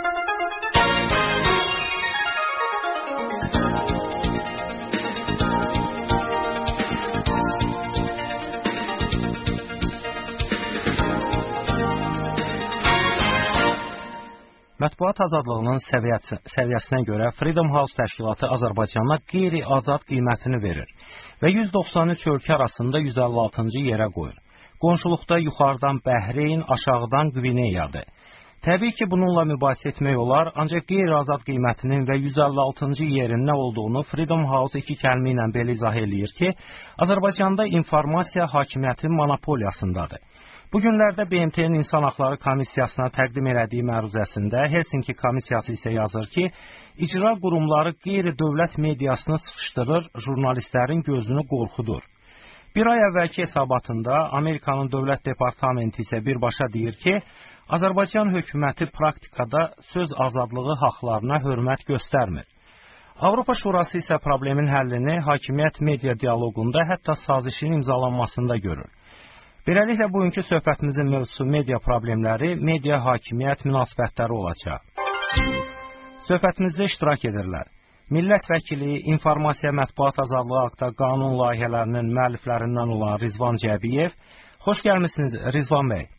Mətbuat azadlığının səviyyəsi, səviyyəsinə görə Freedom House təşkilatı Azərbaycana qeyri-azad qiymətini verir və yüz doxsan üç ölkə arasında yüz əlli altıncı yerə qoyur. Qonşuluqda yuxarıdan Bəhreyn, aşağıdan Qvineyadır. Təbii ki, bununla mübahisə etmək olar, ancaq qeyri-azad qiymətinin və yüz əlli altıncı yerin nə olduğunu Freedom House iki kəlmə ilə belə izah eləyir ki, Azərbaycanda informasiya hakimiyyətin monopoliyasındadır. Bu günlərdə B M T-nin İnsan Haqları Komissiyasına təqdim elədiyi məruzəsində Helsinki Komissiyası isə yazır ki, icra qurumları qeyri-dövlət mediasını sıxışdırır, jurnalistlərin gözünü qorxudur. Bir ay əvvəlki hesabatında Amerikanın Dövlət Departamenti isə birbaşa deyir ki, Azərbaycan hökuməti praktikada söz azadlığı haqlarına hörmət göstərmir. Avropa Şurası isə problemin həllini hakimiyyət media dialoqunda, hətta sazişin imzalanmasında görür. Beləliklə, bugünkü söhbətimizin mövzusu media problemləri, media hakimiyyət münasibətləri olacaq. Söhbətimizdə iştirak edirlər. Millət vəkili, informasiya mətbuat azadlığı haqda qanun layihələrinin müəlliflərindən olan Rizvan Cəbiyev. Xoş gəlmişsiniz Rizvan bəy.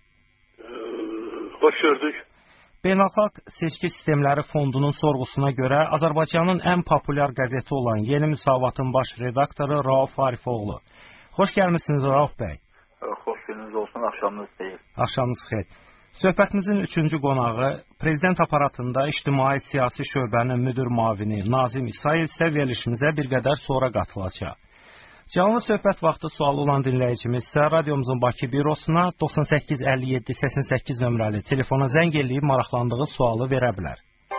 Xoş gördük. Beynəlxalq Seçki Sistemləri Fondunun sorğusuna görə Azərbaycanın ən populyar qəzeti olan Yeni Müsavatın baş redaktoru Rauf Arifoğlu. Xoş gəlmişsiniz Rauf bəy. Xoş gününüz olsun, axşamınız deyil. Axşamınız xeyir. Söhbətimizin üçüncü qonağı Prezident aparatında İctimai Siyasi Şöbənin müdür mavini Nazim İsayev isə verilişimizə bir qədər sonra qatılacaq. Canlı söhbət vaxtı sualı olan dinləyicimiz isə radiomuzun Bakı bürosuna doxsan səkkiz əlli yeddi səksən səkkiz nömrəli telefona zəng eləyib maraqlandığı sualı verə bilər.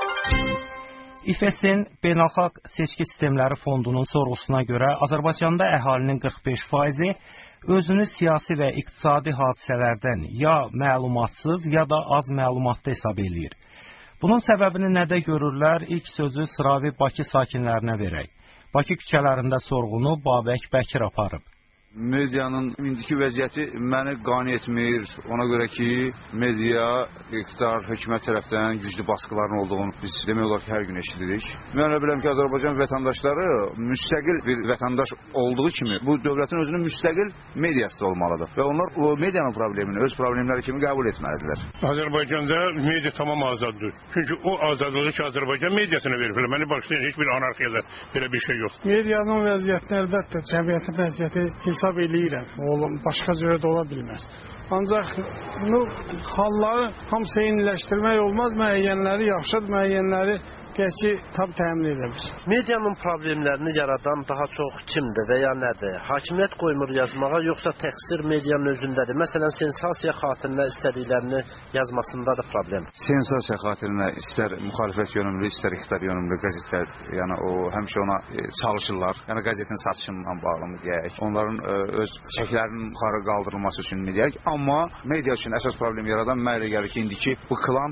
İ F S-in Beynəlxalq Seçki Sistemləri Fondunun sorğusuna görə Azərbaycanda əhalinin qırx beş faizi özünü siyasi və iqtisadi hadisələrdən ya məlumatsız, ya da az məlumatlı hesab eləyir. Bunun səbəbini nədə görürlər? İlk sözü sıravi Bakı sakinlərinə verək. Bakı küçələrində sorğunu Babək Bəkir aparıb. Medianın indiki vəziyyəti məni qane etmir. Ona görə ki, media, iqtidar, hökumət tərəfdən güclü baskıların olduğunu biz demək olar ki, hər gün eşidirik. Mən bilirəm ki, Azərbaycan vətəndaşları müstəqil bir vətəndaş olduğu kimi bu dövlətin özünün müstəqil mediası olmalıdır. Və onlar o medianın problemini öz problemləri kimi qəbul etməlidirlər. Azərbaycanda media tamam azaddır. Çünki o azadlığı ki, Azərbaycan mediasına verir. Məni başlayan heç bir anarxiyada belə bir şey yox. Medianın vəziyyətini əlbəttə cəmiyyətin vəziyyəti hesab eləyirəm. Oğlum, başqa cürə də ola bilməz. Ancaq bu halları hamısı eyniləşdirmək olmaz. Müəyyənləri yaxşıdır, müəyyənləri Gerçi tabi təmin edilir. Medianın problemlərini yaradan daha çox kimdir və ya nədir? Hakimiyyət qoymur yazmağa, yoxsa təqsir medianın özündədir? Məsələn, sensasiya xatirinə istədiklərini yazmasında da problem. Sensasiya xatirinə istər müxalifət yönümlü, istər iqtidar yönümlü qəzetlər, yəni o həmişə ona e, çalışırlar. Yəni qəzetin satışından bağlı deyək. Onların e, öz çəklərinin yuxarı qaldırılması üçün deyək. Amma media üçün əsas problem yaradan mənə gəlir ki, indiki bu klan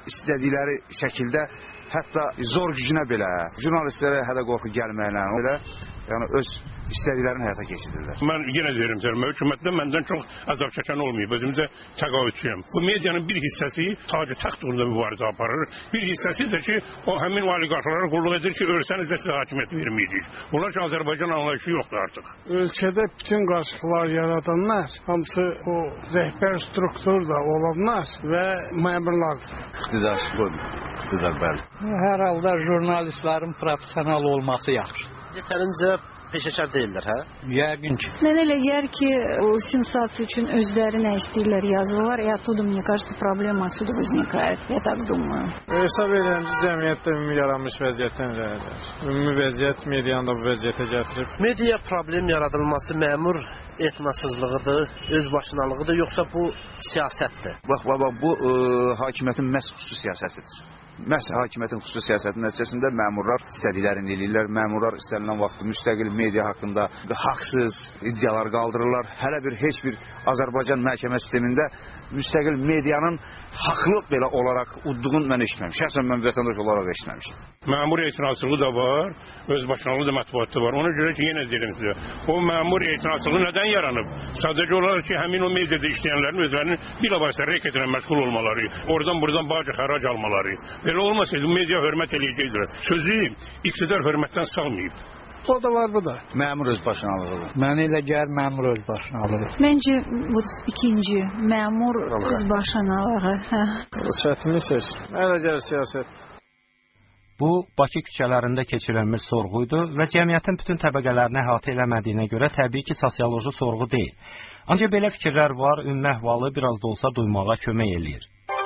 istədikləri şəkildə, hətta zor gücünə belə jurnalistlərə hədə qorxu gəlməklə elə yəni öz istədiklərini həyata keçirirlər. Mən yenə deyirəm sizə, hökumətdə məndən çox əzab çəkən olmayıb. Özümüzə təqaüdçüyəm. Bu medianın bir hissəsi tacı təxt uğrunda mübarizə aparır. Bir hissəsi də ki, o həmin oliqarxlara qulluq edir ki, ölsəniz də sizə hakimiyyət verməyəcək. Bunlar ki, Azərbaycan anlayışı yoxdur artıq. Ölkədə bütün qarşılıqlar yaradanlar, hamısı o rəhbər strukturda olanlar və məmurlardır. İqtidar qoymur. İqtidar bəli. Hər halda jurnalistlərin professional olması yaxşı. Yetərincə peşəkar deyirlər, hə? Yəqin ki. Mənə elə gəlir ki, o sensasiya üçün özləri nə istəyirlər yazırlar, и оттуда, мне кажется, проблема отсюда возникает. Я так думаю. Hesab edirəm ki, cəmiyyətdə ümumi yaranmış vəziyyətdən irəlidir. Ümumi vəziyyət medianı da bu vəziyyətə gətirib. Media problem yaradılması məmur etnasızlığıdır, özbaşınalığıdır, yoxsa bu siyasətdir? Bax, bax, bu ə, hakimiyyətin məhz xüsusi siyasətidir. Məhz hakimiyyətin xüsusi siyasətinin nəticəsində məmurlar istədiklərini eləyirlər. Məmurlar istənilən vaxt müstəqil media haqqında haqsız iddialar qaldırırlar. Hələ bir heç bir Azərbaycan məhkəmə sistemində müstəqil medianın haqlı belə olaraq udduğunu mən eşitməmişəm. Şəxsən mən vətəndaş olaraq eşitməmişəm. Məmur etirazlığı da var, özbaşınalığı da mətbuatda var. Ona görə ki, yenə deyirəm sizə, o məmur etirazlığı nədən yaranıb? Sadəcə olaraq ki, həmin o mediada işləyənlərin özlərinin bilavasitə reket ilə məşğul olmaları, oradan buradan bağcı xərac almaları. Belə olmasaydı media hörmət eləyəcəkdir. Sözü iqtidar hörmətdən salmayıb. O da var, bu da. Məmur özbaşınalığıdır. Mənə elə gəlir məmur özbaşınalığıdır. Məncə bu ikinci məmur özbaşınalığı. Çətinlik seçim. Elə gəlir siyasət. Bu, Bakı küçələrində keçirilən bir sorğuydu və cəmiyyətin bütün təbəqələrini əhatə eləmədiyinə görə təbii ki, sosioloji sorğu deyil. Ancaq belə fikirlər var, ümumi əhvalı biraz da olsa duymağa kömək eləyir.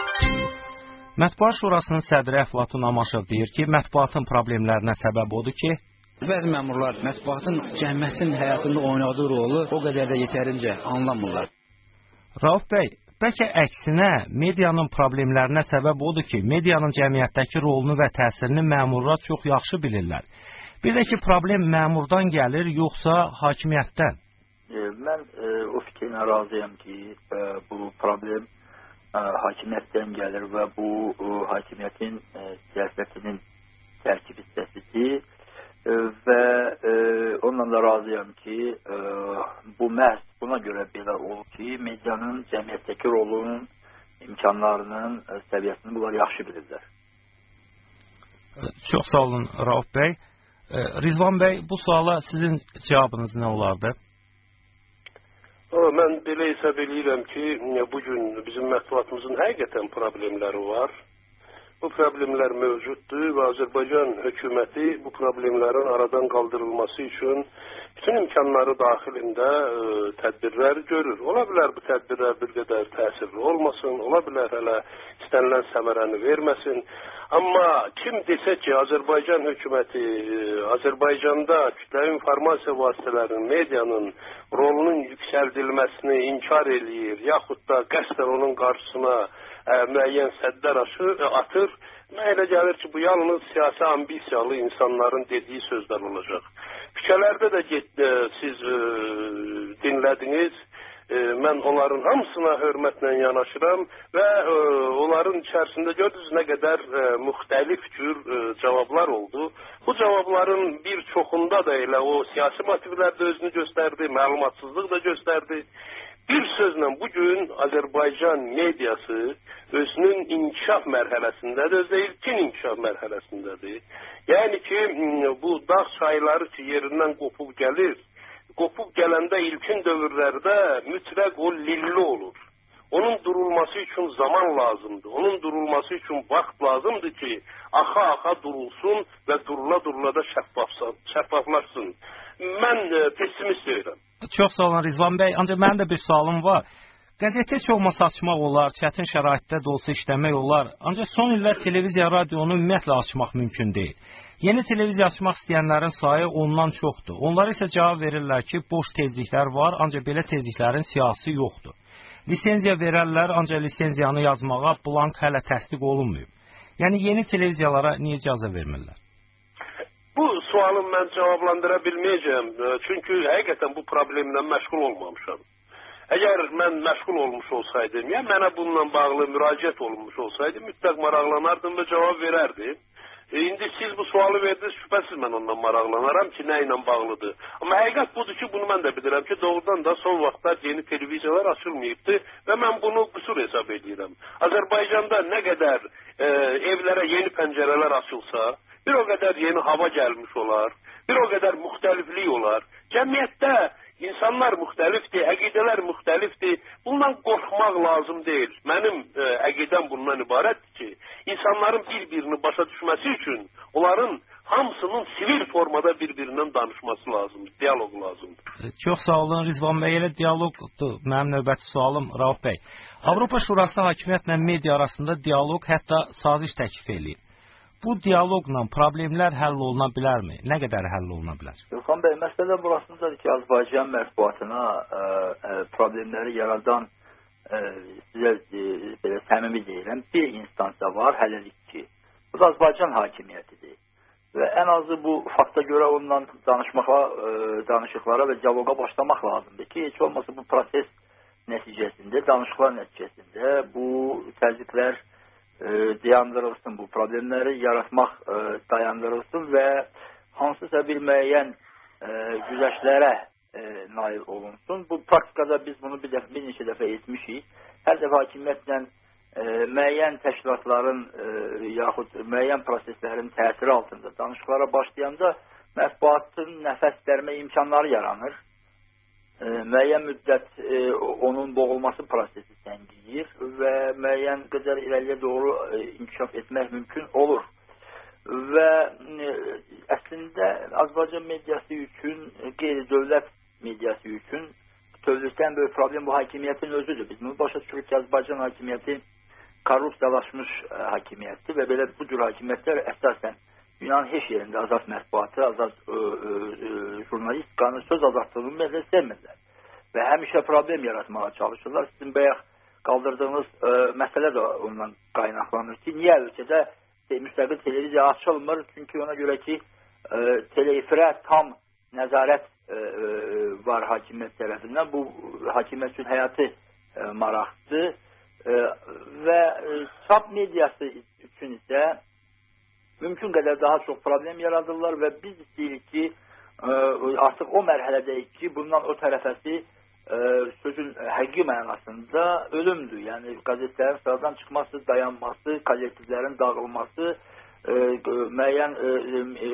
Mətbuat Şurasının sədri Əflatun Amaşov deyir ki, mətbuatın problemlərinə səbəb odur ki, bəzi məmurlar mətbuatın cəmiyyətin həyatında oynadığı rolu o qədər də yetərincə anlamırlar. Rauf bəy, bəlkə əksinə medianın problemlərinə səbəb odur ki, medianın cəmiyyətdəki rolunu və təsirini məmurlar çox yaxşı bilirlər. Bir də ki, problem məmurdan gəlir, yoxsa hakimiyyətdən? E, mən e, o fikrinə razıyam ki, e, bu problem e, hakimiyyətdən gəlir və bu e, hakimiyyətin e, siyasətinin tərkib hissəsidir. Və e, onunla da razıyam ki, e, bu məhz buna görə belə olur ki, medianın cəmiyyətdəki rolunun, imkanlarının e, səviyyəsini bunlar yaxşı bilirlər. Çox sağ olun, Rauf bəy. E, Rizvan bəy, bu suala sizin cavabınız nə olardı? Mən belə hesab edirəm ki, bugün bizim mətbuatımızın həqiqətən problemləri var. Bu problemlər mövcuddur və Azərbaycan hökuməti bu problemlərin aradan qaldırılması üçün bütün imkanları daxilində e, tədbirlər görür. Ola bilər bu tədbirlər bir qədər təsirli olmasın, ola bilər hələ istənilən səmərəni verməsin. Amma kim desə ki, Azərbaycan hökuməti e, Azərbaycanda kütləvi informasiya vasitələrinin, medianın rolunun yüksəldilməsini inkar eləyir, yaxud da qəsdən onun qarşısına Ə, müəyyən səddər atır. Mənə elə gəlir ki, bu yalnız siyasi ambisiyalı insanların dediyi sözlər olacaq. Küçələrdə də getdi, siz ə, dinlədiniz. Ə, mən onların hamısına hörmətlə yanaşıram və ə, onların içərisində gördünüz nə qədər ə, müxtəlif cür ə, cavablar oldu. Bu cavabların bir çoxunda da elə o siyasi motivlər də özünü göstərdi, məlumatsızlıq da göstərdi. Bir sözlə bugün Azərbaycan mediası özünün inkişaf mərhələsindədir, özü ilkin inkişaf mərhələsindədir. Yəni ki, bu dağ çayları ki, yerindən qopub gəlir, qopub gələndə ilkin dövrlərdə mütləq o lilli olur. Onun durulması üçün zaman lazımdır, onun durulması üçün vaxt lazımdır ki, axa-axa durulsun və durula-durula da şəffaflaşsın. Mən e, pessimist deyirəm. Çox sağ olun Rizvan bəy, ancaq mənim də bir sualım var. Qəzetə heç olmasa açmaq olar, çətin şəraitdə də olsa işləmək olar. Ancaq son illər televiziya, radionu ümumiyyətlə açmaq mümkün deyil. Yeni televiziya açmaq istəyənlərin sayı ondan çoxdur. Onlar isə cavab verirlər ki, boş tezliklər var, ancaq belə tezliklərin siyasi yoxdur. Lisenziya verərlər, ancaq lisenziyanı yazmağa blank hələ təsdiq olunmayıb. Yəni yeni televiziyalara niyə icazə vermirlər? Bu sualını mən cavablandıra bilməyəcəm. Çünki həqiqətən bu problemlə məşğul olmamışam. Əgər mən məşğul olmuş olsaydım, ya mənə bununla bağlı müraciət olunmuş olsaydı, mütləq maraqlanardım və cavab verərdim. E, indi siz bu sualı verdiniz, şübhəsiz mən ondan maraqlanaram ki, nə ilə bağlıdır. Amma həqiqət budur ki, bunu mən də bilirəm ki, doğrudan da son vaxtlar yeni televiziyalar açılmayıbdır və mən bunu qüsur hesab edirəm. Azərbaycanda nə qədər e, evlərə yeni pəncərələr açılsa, bir o qədər yeni hava gəlmiş olar, bir o qədər müxtəliflik olar. Cəmiyyətdə İnsanlar müxtəlifdir, əqidələr müxtəlifdir. Bundan qorxmaq lazım deyil. Mənim e, əqidəm bundan ibarətdir ki, insanların bir-birini başa düşməsi üçün onların hamısının sivil formada bir-birindən danışması lazımdır, diyaloq lazımdır. Çox sağ olun Rizvan bəy. Elə diyaloqdur. Mənim növbəti sualım Rauf bəy. Avropa Şurası hakimiyyətlə media arasında diyaloq, hətta saziş təklif eləyir. Bu diyaloqla problemlər həll oluna bilərmi? Nə qədər həll oluna bilər? Gürxan bəy, məsələ burasındadır ki, Azərbaycan mətbuatına ə, ə, problemləri yaradan ə, sizə ə, belə səmimi deyirəm, bir instansiya var, hələlik ki, bu da Azərbaycan hakimiyyətidir. Və ən azı bu fakta görə ondan danışmağa, ə, danışıqlara və diyaloqa başlamaq lazımdır ki, heç olmasa bu proses nəticəsində, danışıqlar nəticəsində bu təzyiqlər E, dayandırılsın, bu problemləri yaratmaq e, dayandırılsın və hansısa bir müəyyən e, güzəştlərə e, nail olunsun. Bu praktikada biz bunu bir, dəfə, bir neçə dəfə etmişik. Hər dəfə hakimiyyətlə e, müəyyən təşkilatların e, yaxud müəyyən proseslərin təsiri altında danışıqlara başlayanda mətbuatın nəfəs dərmə imkanları yaranır. E, müəyyən müddət e, onun boğulması prosesi səngiyir və müəyyən qədər irəliyə doğru e, inkişaf etmək mümkün olur. Və e, əslində Azərbaycan mediası üçün, qeyri-dövlət mediası üçün tövlükdən böyük problem bu hakimiyyətin özüdür. Biz bunu başa düşürük ki, Azərbaycan hakimiyyəti korrupsiyalaşmış e, hakimiyyətdir və belə bu cür hakimiyyətlər əsasən dünyanın heç yerində azad mətbuatı, azad ə, ə, jurnalistikanın söz azadlığını belə sevmirlər. Və həmişə problem yaratmağa çalışırlar. Sizin bayaq qaldırdığınız ə, məsələ də ondan qaynaqlanır ki, niyə ölkədə e, müstəqil televiziya açılmır? Çünki ona görə ki, ə, teleifirə tam nəzarət ə, ə, var hakimiyyət tərəfindən. Bu hakimiyyət üçün həyati ə, maraqdır. Ə, və ə, çap mediası üçün isə mümkün qədər daha çox problem yaradırlar və biz istəyirik ki, ə, artıq o mərhələdəyik ki, bundan o tərəfəsi ə, sözün həqiqi mənasında ölümdür. Yəni, qazetlərin sıradan çıxması, dayanması, kollektivlərin dağılması, ə, müəyyən ə, ə,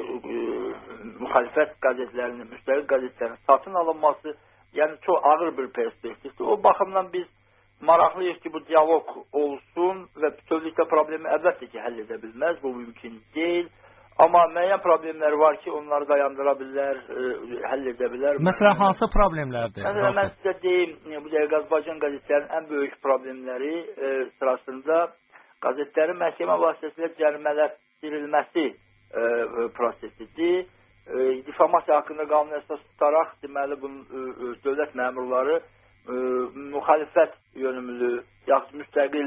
ə, müxalifət qazetlərinin, müstəqil qazetlərin satın alınması, yəni çox ağır bir perspektivdir. O baxımdan biz maraqlıyıq ki, bu diyaloq olsun və bütövlükdə problemi əlbəttə ki, həll edə bilməz, bu mümkün deyil. Amma müəyyən problemlər var ki, onları dayandıra bilər, ə, həll edə bilər. Məsələn, hansı problemlərdir? Məsələn, mən sizə deyim, bu dəqiq Azərbaycan qəzetlərinin ən böyük problemləri ə, sırasında qəzetlərin məhkəmə vasitəsilə cərimələndirilməsi ə, prosesidir. Ə, difamasiya haqqında qanun əsas tutaraq, deməli, bunun ə, dövlət məmurları Ə, müxalifət yönümlü, yaxud müstəqil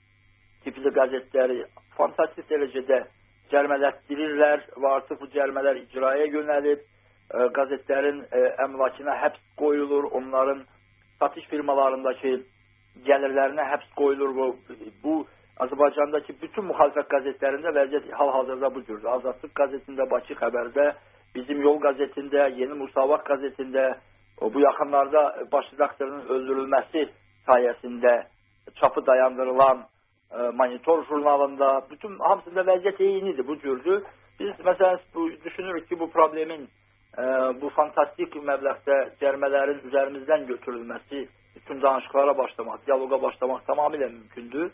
tipli qəzetləri fantastik dərəcədə cərimələtdirirlər və artıq bu cərimələr icraya yönəlib, ə, qəzetlərin ə, əmlakına həbs qoyulur, onların satış firmalarındakı gəlirlərinə həbs qoyulur. Bu, bu Azərbaycandakı bütün müxalifət qəzetlərində vəziyyət hal-hazırda bu cürdür. Azadlıq qəzetində, Bakı Xəbərdə, Bizim Yol qəzetində, Yeni Musavat qəzetində, o, bu yaxınlarda baş redaktorunun öldürülməsi sayəsində çapı dayandırılan e, Monitor jurnalında, bütün hamısında vəziyyət eynidir, bu cürdür. Biz məsələn bu, düşünürük ki, bu problemin e, bu fantastik məbləğdə cərimələrin üzərimizdən götürülməsi, bütün danışıqlara başlamaq, diyaloqa başlamaq tamamilə mümkündür.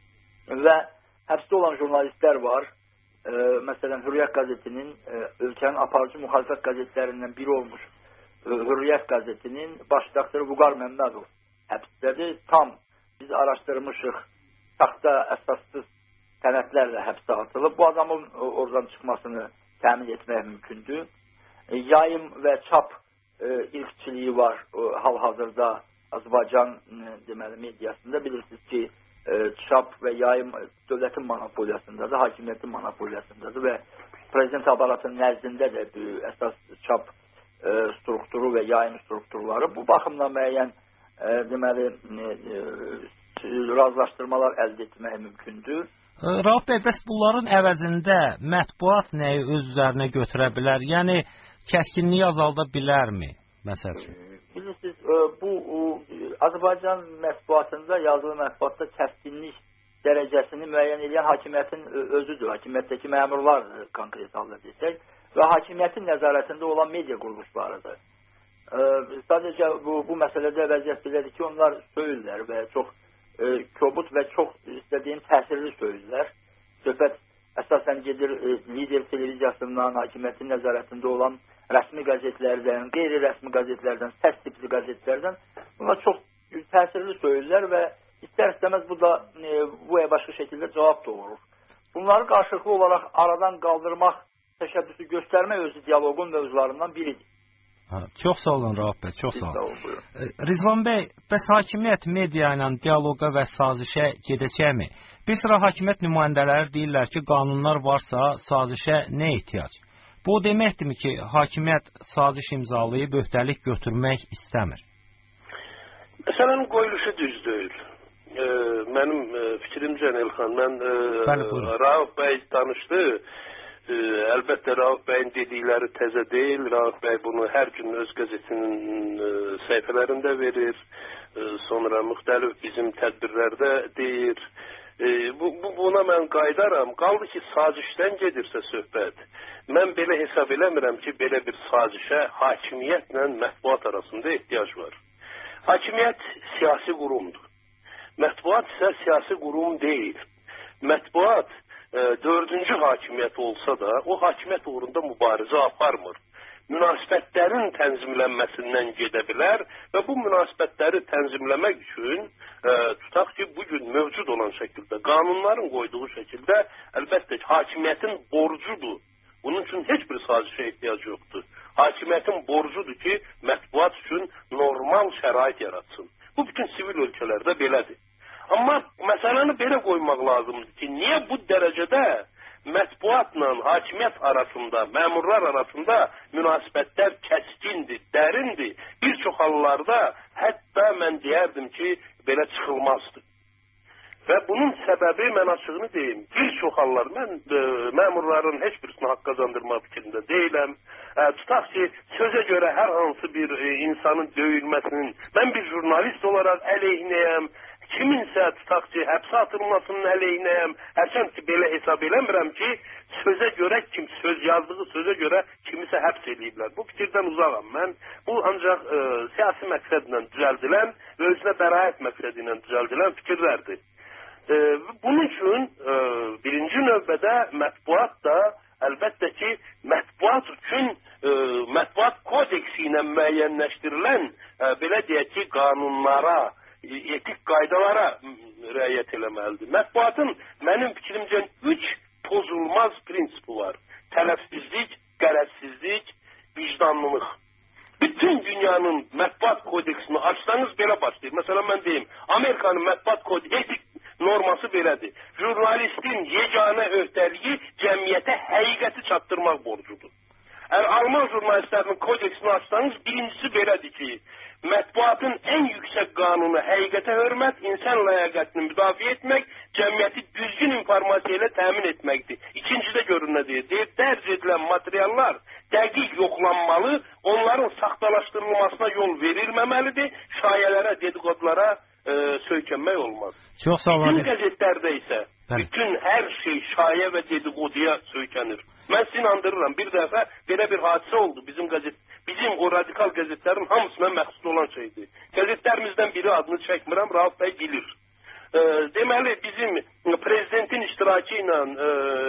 Və həbsdə olan jurnalistlər var. E, məsələn, Hürriyyət qəzetinin e, ölkənin aparıcı müxalifət qəzetlərindən biri olmuş Hürriyyət qəzetinin baş redaktoru Vüqar Məmmədov həbsdədir. Tam biz araşdırmışıq, saxta əsassız sənədlərlə həbsə atılıb. Bu adamın oradan çıxmasını təmin etmək mümkündür. Yayım və çap e, ilkçiliyi var hal-hazırda Azərbaycan deməli mediasında. Bilirsiniz ki, e, çap və yayım dövlətin monopoliyasındadır, hakimiyyətin monopoliyasındadır və prezident aparatının nəzdində də əsas çap strukturu və yayım strukturları. Bu baxımdan müəyyən deməli razılaşdırmalar əldə etmək mümkündür. Rauf bəy, bəs bunların əvəzində mətbuat nəyi öz üzərinə götürə bilər? Yəni kəskinliyi azalda bilərmi? Məsəl üçün. Bilirsiniz, bu Azərbaycan mətbuatında, yazılı mətbuatda kəskinlik dərəcəsini müəyyən edən hakimiyyətin özüdür. Hakimiyyətdəki məmurlar konkret halda desək və hakimiyyətin nəzarətində olan media quruluşlarıdır. Sadəcə bu, bu məsələdə vəziyyət belədir ki, onlar söyürlər və çox e, kobud və çox istədiyim təsirli söyürlər. Söhbət əsasən gedir e, lider televiziyasından, hakimiyyətin nəzarətində olan rəsmi qəzetlərdən, qeyri-rəsmi qəzetlərdən, səs tipli qəzetlərdən bunlar çox təsirli söyürlər və istər-istəməz bu da e, bu və başqa şəkildə cavab doğurur. Bunları qarşılıqlı olaraq aradan qaldırmaq təşəbbüsü göstərmək özü dialoqun mövzularından biridir. Ha, çox sağ olun Rauf bəy, çox sağ olun. Rizvan bəy, bəs hakimiyyət media ilə dialoqa və sazişə gedəcəkmi? Bir sıra hakimiyyət nümayəndələri deyirlər ki, qanunlar varsa sazişə nə ehtiyac? Bu deməkdirmi ki, hakimiyyət saziş imzalayıb öhdəlik götürmək istəmir? Məsələnin qoyuluşu düz deyil. E, mənim e, fikrimcə Elxan, mən e, Rauf bəy danışdı. E, əlbəttə Rauf bəyin dedikləri təzə deyil. Rauf bəy bunu hər gün öz qəzetinin e, səhifələrində verir. E, sonra müxtəlif bizim tədbirlərdə deyir. E, bu, bu, buna mən qaydaram. Qaldı ki, sazişdən gedirsə söhbət. Mən belə hesab eləmirəm ki, belə bir sazişə hakimiyyətlə mətbuat arasında ehtiyac var. Hakimiyyət siyasi qurumdur. Mətbuat isə siyasi qurum deyil. Mətbuat e, dördüncü hakimiyyət olsa da, o hakimiyyət uğrunda mübarizə aparmır. Münasibətlərin tənzimlənməsindən gedə bilər və bu münasibətləri tənzimləmək üçün e, tutaq ki, bugün mövcud olan şəkildə, qanunların qoyduğu şəkildə əlbəttə ki, hakimiyyətin borcudur. Bunun üçün heç bir sazişə ehtiyac yoxdur. Hakimiyyətin borcudur ki, mətbuat üçün normal şərait yaratsın. Bu bütün sivil ölkələrdə belədir. Amma məsələni belə qoymaq lazımdır ki, niyə bu dərəcədə mətbuatla hakimiyyət arasında, məmurlar arasında münasibətlər kəskindir, dərindir. Bir çox hallarda hətta mən deyərdim ki, belə çıxılmazdır. Və bunun səbəbi, mən açığını deyim, bir çox hallar, mən e, məmurların heç birisini haqq qazandırma fikrində deyiləm. E, tutaq ki, sözə görə hər hansı bir e, insanın döyülməsinin, mən bir jurnalist olaraq əleyhinəyəm, kiminsə tutaq ki, həbsə atılmasının əleyhinəyəm, hərçənd ki, belə hesab eləmirəm ki, sözə görə, kim söz yazdığı sözə görə kimisə həbs ediblər. Bu fikirdən uzağam mən. Bu ancaq e, siyasi məqsədlə düzəldilən və özünə bəraət məqsədi ilə düzəldilən fikirlərdir. E, bunun üçün e, birinci növbədə mətbuat da əlbəttə ki, mətbuat üçün e, mətbuat kodeksi ilə müəyyənləşdirilən e, belə deyək ki, qanunlara, etik qaydalara riayət eləməlidir. Mətbuatın mənim fikrimcə üç pozulmaz prinsipi var. Tələfsizlik, qərəzsizlik, vicdanlılıq. Bütün dünyanın mətbuat kodeksini açsanız belə başlayır. Məsələn, mən deyim, Amerikanın mətbuat kodeksi, etik norması belədir. Jurnalistin yeganə öhdəliyi cəmiyyətə həqiqəti çatdırmaq borcudur. Əgər Alman jurnalistlərinin kodeksini açsanız, birincisi belədir ki, mətbuatın ən yüksək qanunu həqiqətə hörmət, insan ləyaqətini müdafiə etmək, cəmiyyəti düzgün informasiya ilə təmin etməkdir. İkincidə görün nə deyir? Deyir, dərc edilən materiallar dəqiq yoxlanmalı, onların saxtalaşdırılmasına yol verilməməlidir, şayələrə, dedikodulara e, söykənmək olmaz. Çox sağ olun. Bütün qəzetlərdə isə bütün hər şey şayə və dedikoduya söykənir. Mən sizi inandırıram, bir dəfə belə bir hadisə oldu bizim qəzet, bizim o radikal qəzetlərin hamısına məxsus olan şeydir. Qəzetlərimizdən biri adını çəkmirəm, Rauf bəy bilir. E, deməli, bizim prezidentin iştirakı ilə e,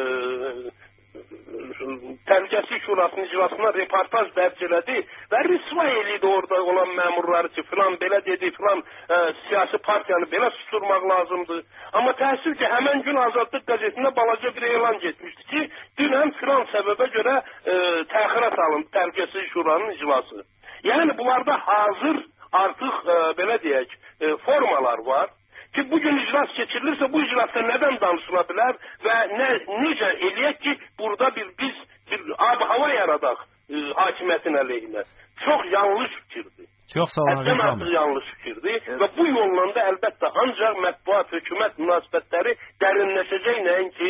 Təhlükəsizlik Şurasının iclasına reportaj dərc elədi və rüsva eləydi orada olan məmurları ki, filan belə dedi, filan e, siyasi partiyanı belə susturmaq lazımdır. Amma təəssüf ki, həmən gün Azadlıq qəzetində balaca bir elan getmişdi ki, dünən filan səbəbə görə e, təxirə salındı Təhlükəsizlik Şurasının iclası. Yəni, bunlarda hazır artıq e, belə deyək, e, formalar var. Ki bugün iclas keçirilirsə, bu iclasda nədən danışıla bilər və nə, necə eləyək ki, burada bir biz bir ab-hava yaradaq e, hakimiyyətin əleyhinə. Çox yanlış fikirdir. Çox sağ olun, Həddən artıq yanlış fikirdir evet. Və bu yolla da əlbəttə ancaq mətbuat, hökumət münasibətləri dərinləşəcək, nəinki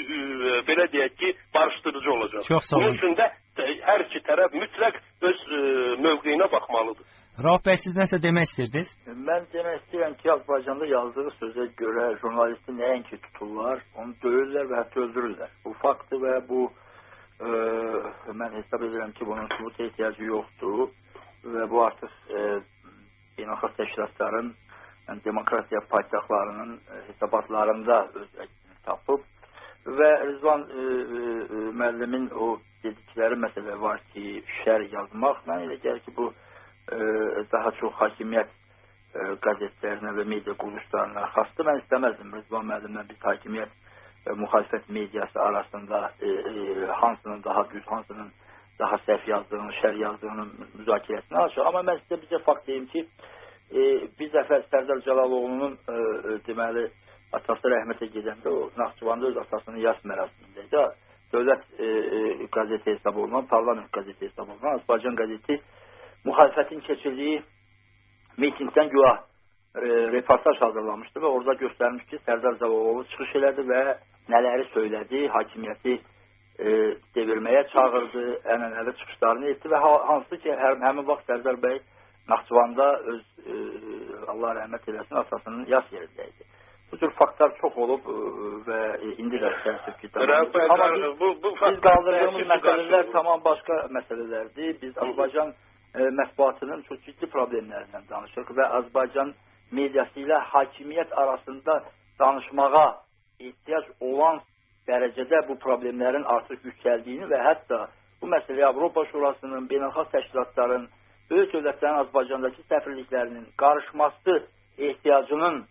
belə deyək ki, barışdırıcı olacaq. Çox sağ olun. Bunun üçün də hər iki tərəf mütləq öz ə, mövqeyinə baxmalıdır. Rauf bəy, siz nəsə demək istəyirdiniz? Mən demək istəyirəm ki, Azərbaycanda yazdığı sözə görə jurnalisti nəinki tuturlar, onu döyürlər və hətta öldürürlər. Bu faktdır və bu ə, mən hesab edirəm ki, bunun sübuta ehtiyacı yoxdur. Və bu artıq e, beynəlxalq təşkilatların, yəni demokratiya paytaxtlarının e, hesabatlarında öz əksini tapıb və Rızvan e, e, müəllimin o dedikləri məsələ var ki, şər yazmaq, mən elə gəlir ki, bu e, daha çox hakimiyyət e, qəzetlərinə və media quruluşlarına xasdır. Mən istəməzdim Rızvan müəllimlə biz hakimiyyət e, müxalifət mediası arasında e, e, hansının daha düz, hansının daha səhv yazdığını, şər yazdığını müzakirəsini açıq. Amma mən sizə bizə fakt deyim ki, e, bir dəfə Sərdar Cəlaloğlu'nun e, e, deməli, atası rəhmətə gedəndə o Naxçıvanda öz atasının yas mərasimindəydi. Dövlət e, e, qazeti hesab olunan, parlament qazeti hesab olunan Azərbaycan qazeti müxalifətin keçirdiyi mitingdən güya e, reportaj hazırlamışdı və orada göstərmiş ki, Sərdar Cəlaloğlu çıxış elədi və nələri söylədi, hakimiyyəti E, devirməyə çağırdı, ənənəli çıxışlarını etdi və hansı ki, hər, həmin vaxt Sərdar bəy Naxçıvanda öz, e, Allah rəhmət eləsin, atasının yas yerindəydi. Bu tür faktlar çox olub e, və e, indi də təəssüf ki, amma biz, bu, bu biz qaldırdığımız məsələlər tamam başqa məsələlərdir. Biz Azərbaycan e, mətbuatının çox ciddi problemlərindən danışırıq və Azərbaycan mediası ilə hakimiyyət arasında danışmağa ehtiyac olan dərəcədə bu problemlərin artıq yüksəldiyini və hətta bu məsələyə Avropa Şurasının, beynəlxalq təşkilatların, böyük dövlətlərin Azərbaycandakı səfirliklərinin qarışması ehtiyacının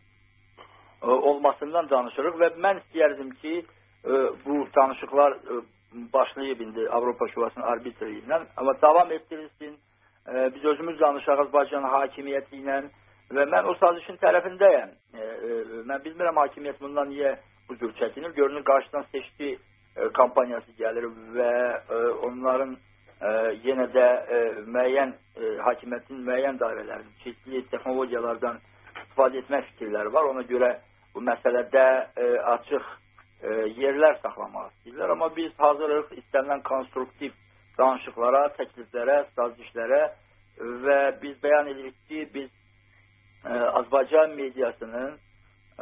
e, olmasından danışırıq və mən istəyərdim ki, e, bu danışıqlar e, başlayıb indi Avropa Şurasının arbitri ilə, amma davam etdirilsin, e, biz özümüz danışaq Azərbaycan hakimiyyəti ilə və mən o sazişin tərəfindəyəm. E, e, mən bilmirəm hakimiyyət bundan niyə bu cür çəkinir. Görünür, qarşıdan seçki e, kampaniyası gəlir və e, onların e, yenə də e, müəyyən e, hakimiyyətin müəyyən dairələrinin çeşitli texnologiyalardan istifadə etmək fikirləri var. Ona görə bu məsələdə e, açıq e, yerlər saxlamaq istəyirlər. Amma biz hazırıq istənilən konstruktiv danışıqlara, təkliflərə, sazişlərə və biz bəyan edirik ki, biz e, Azərbaycan mediasının e,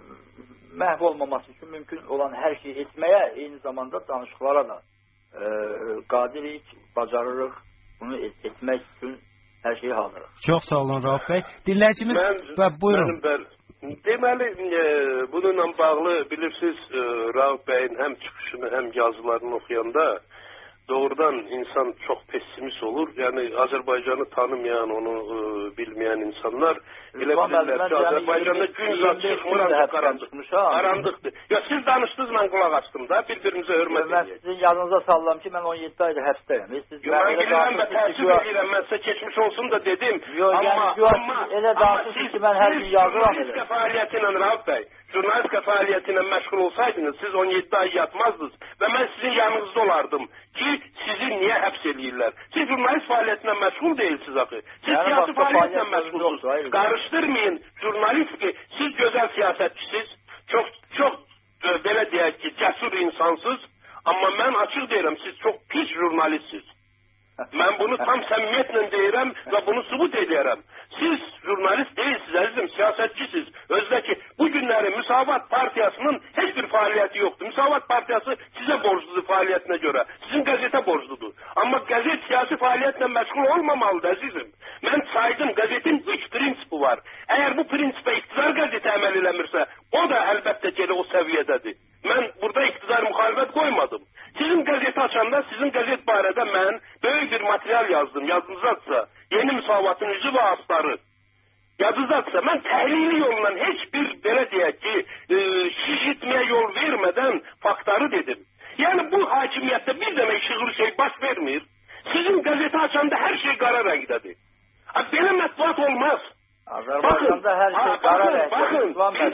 məhv olmaması üçün mümkün olan hər şeyi etməyə, eyni zamanda danışıqlara da e, qadirik, bacarırıq, bunu et, etmək üçün hər şeyi hazırıq. Çox sağ olun, Rauf bəy. Dinləyicimiz, və buyurun. Mən, deməli, e, bununla bağlı bilirsiniz, e, Rauf bəyin həm çıxışını, həm yazılarını oxuyanda doğrudan insan çox pessimist olur. Yəni Azərbaycanı tanımayan, onu e, bilməyən insanlar elə bilirlər ki, Azərbaycanda gün zat çıxmır, qaranlıqdır. Qaranlıqdır. Ya siz danışdınız, mən qulaq açdım da, bir-birimizə hörmət edin. Mən sizin yanınıza sallam ki, mən on yeddi aydır həbsdəyəm. Mən bilirəm və təəssüf edirəm, mən sizə keçmiş olsun da dedim. Yox, yəni elə danışırsınız ki, mən hər gün yazıram elə. Jurnalistika fəaliyyəti ilə, Rauf bəy, jurnalistika fəaliyyəti ilə məşğul olsaydınız, siz on yeddi ay yatmazdınız və mən sizin yanınızda olardım ki, sizi niyə həbs eləyirlər? Siz jurnalist fəaliyyətinə məşğul deyilsiniz axı. Siz yəni, siyasi fəaliyyətlə məşğulsunuz. Qarışdırmayın jurnalist ki, siz gözəl siyasətçisiz, çox, çox belə deyək ki, cəsur insansız, amma mən açıq deyirəm, siz çox pis jurnalistsiz. Mən bunu tam səmimiyyətlə deyirəm və bunu sübut edirəm. Siz jurnalist deyilsiniz, əzizim, siyasətçisiz. Özdə ki, bu günləri Müsavat Partiyasının heç bir fəaliyyəti yoxdur. Müsavat Partiyası sizə borcludur fəaliyyətinə görə. Sizin qəzetə borcludur. Amma qəzet siyasi fəaliyyətlə məşğul olmamalıdır, əzizim. Mən saydım, qəzetin üç prinsipi var. Əgər bu prinsipə iqtidar qəzeti əməl eləmirsə, o da əlbəttə ki, o səviyyədədir. Mən burada iqtidar müxalifət qoymadım. Sizin qəzeti açanda, sizin qəzet barədə mən böyük bir material yazdım, yadınızdadırsa. Yeni Müsavatın üzü və asları. Yadınızdadırsa, mən təhlili yolla heç bir, belə deyək ki, e, şişitməyə yol vermədən faktları dedim. Yəni bu hakimiyyətdə bir demək şığır şey baş vermir. Sizin qəzeti açanda hər şey qara rəngdədir. Belə mətbuat olmaz. Azərbaycanda hər şey qara rəngdədir. Bakın, bir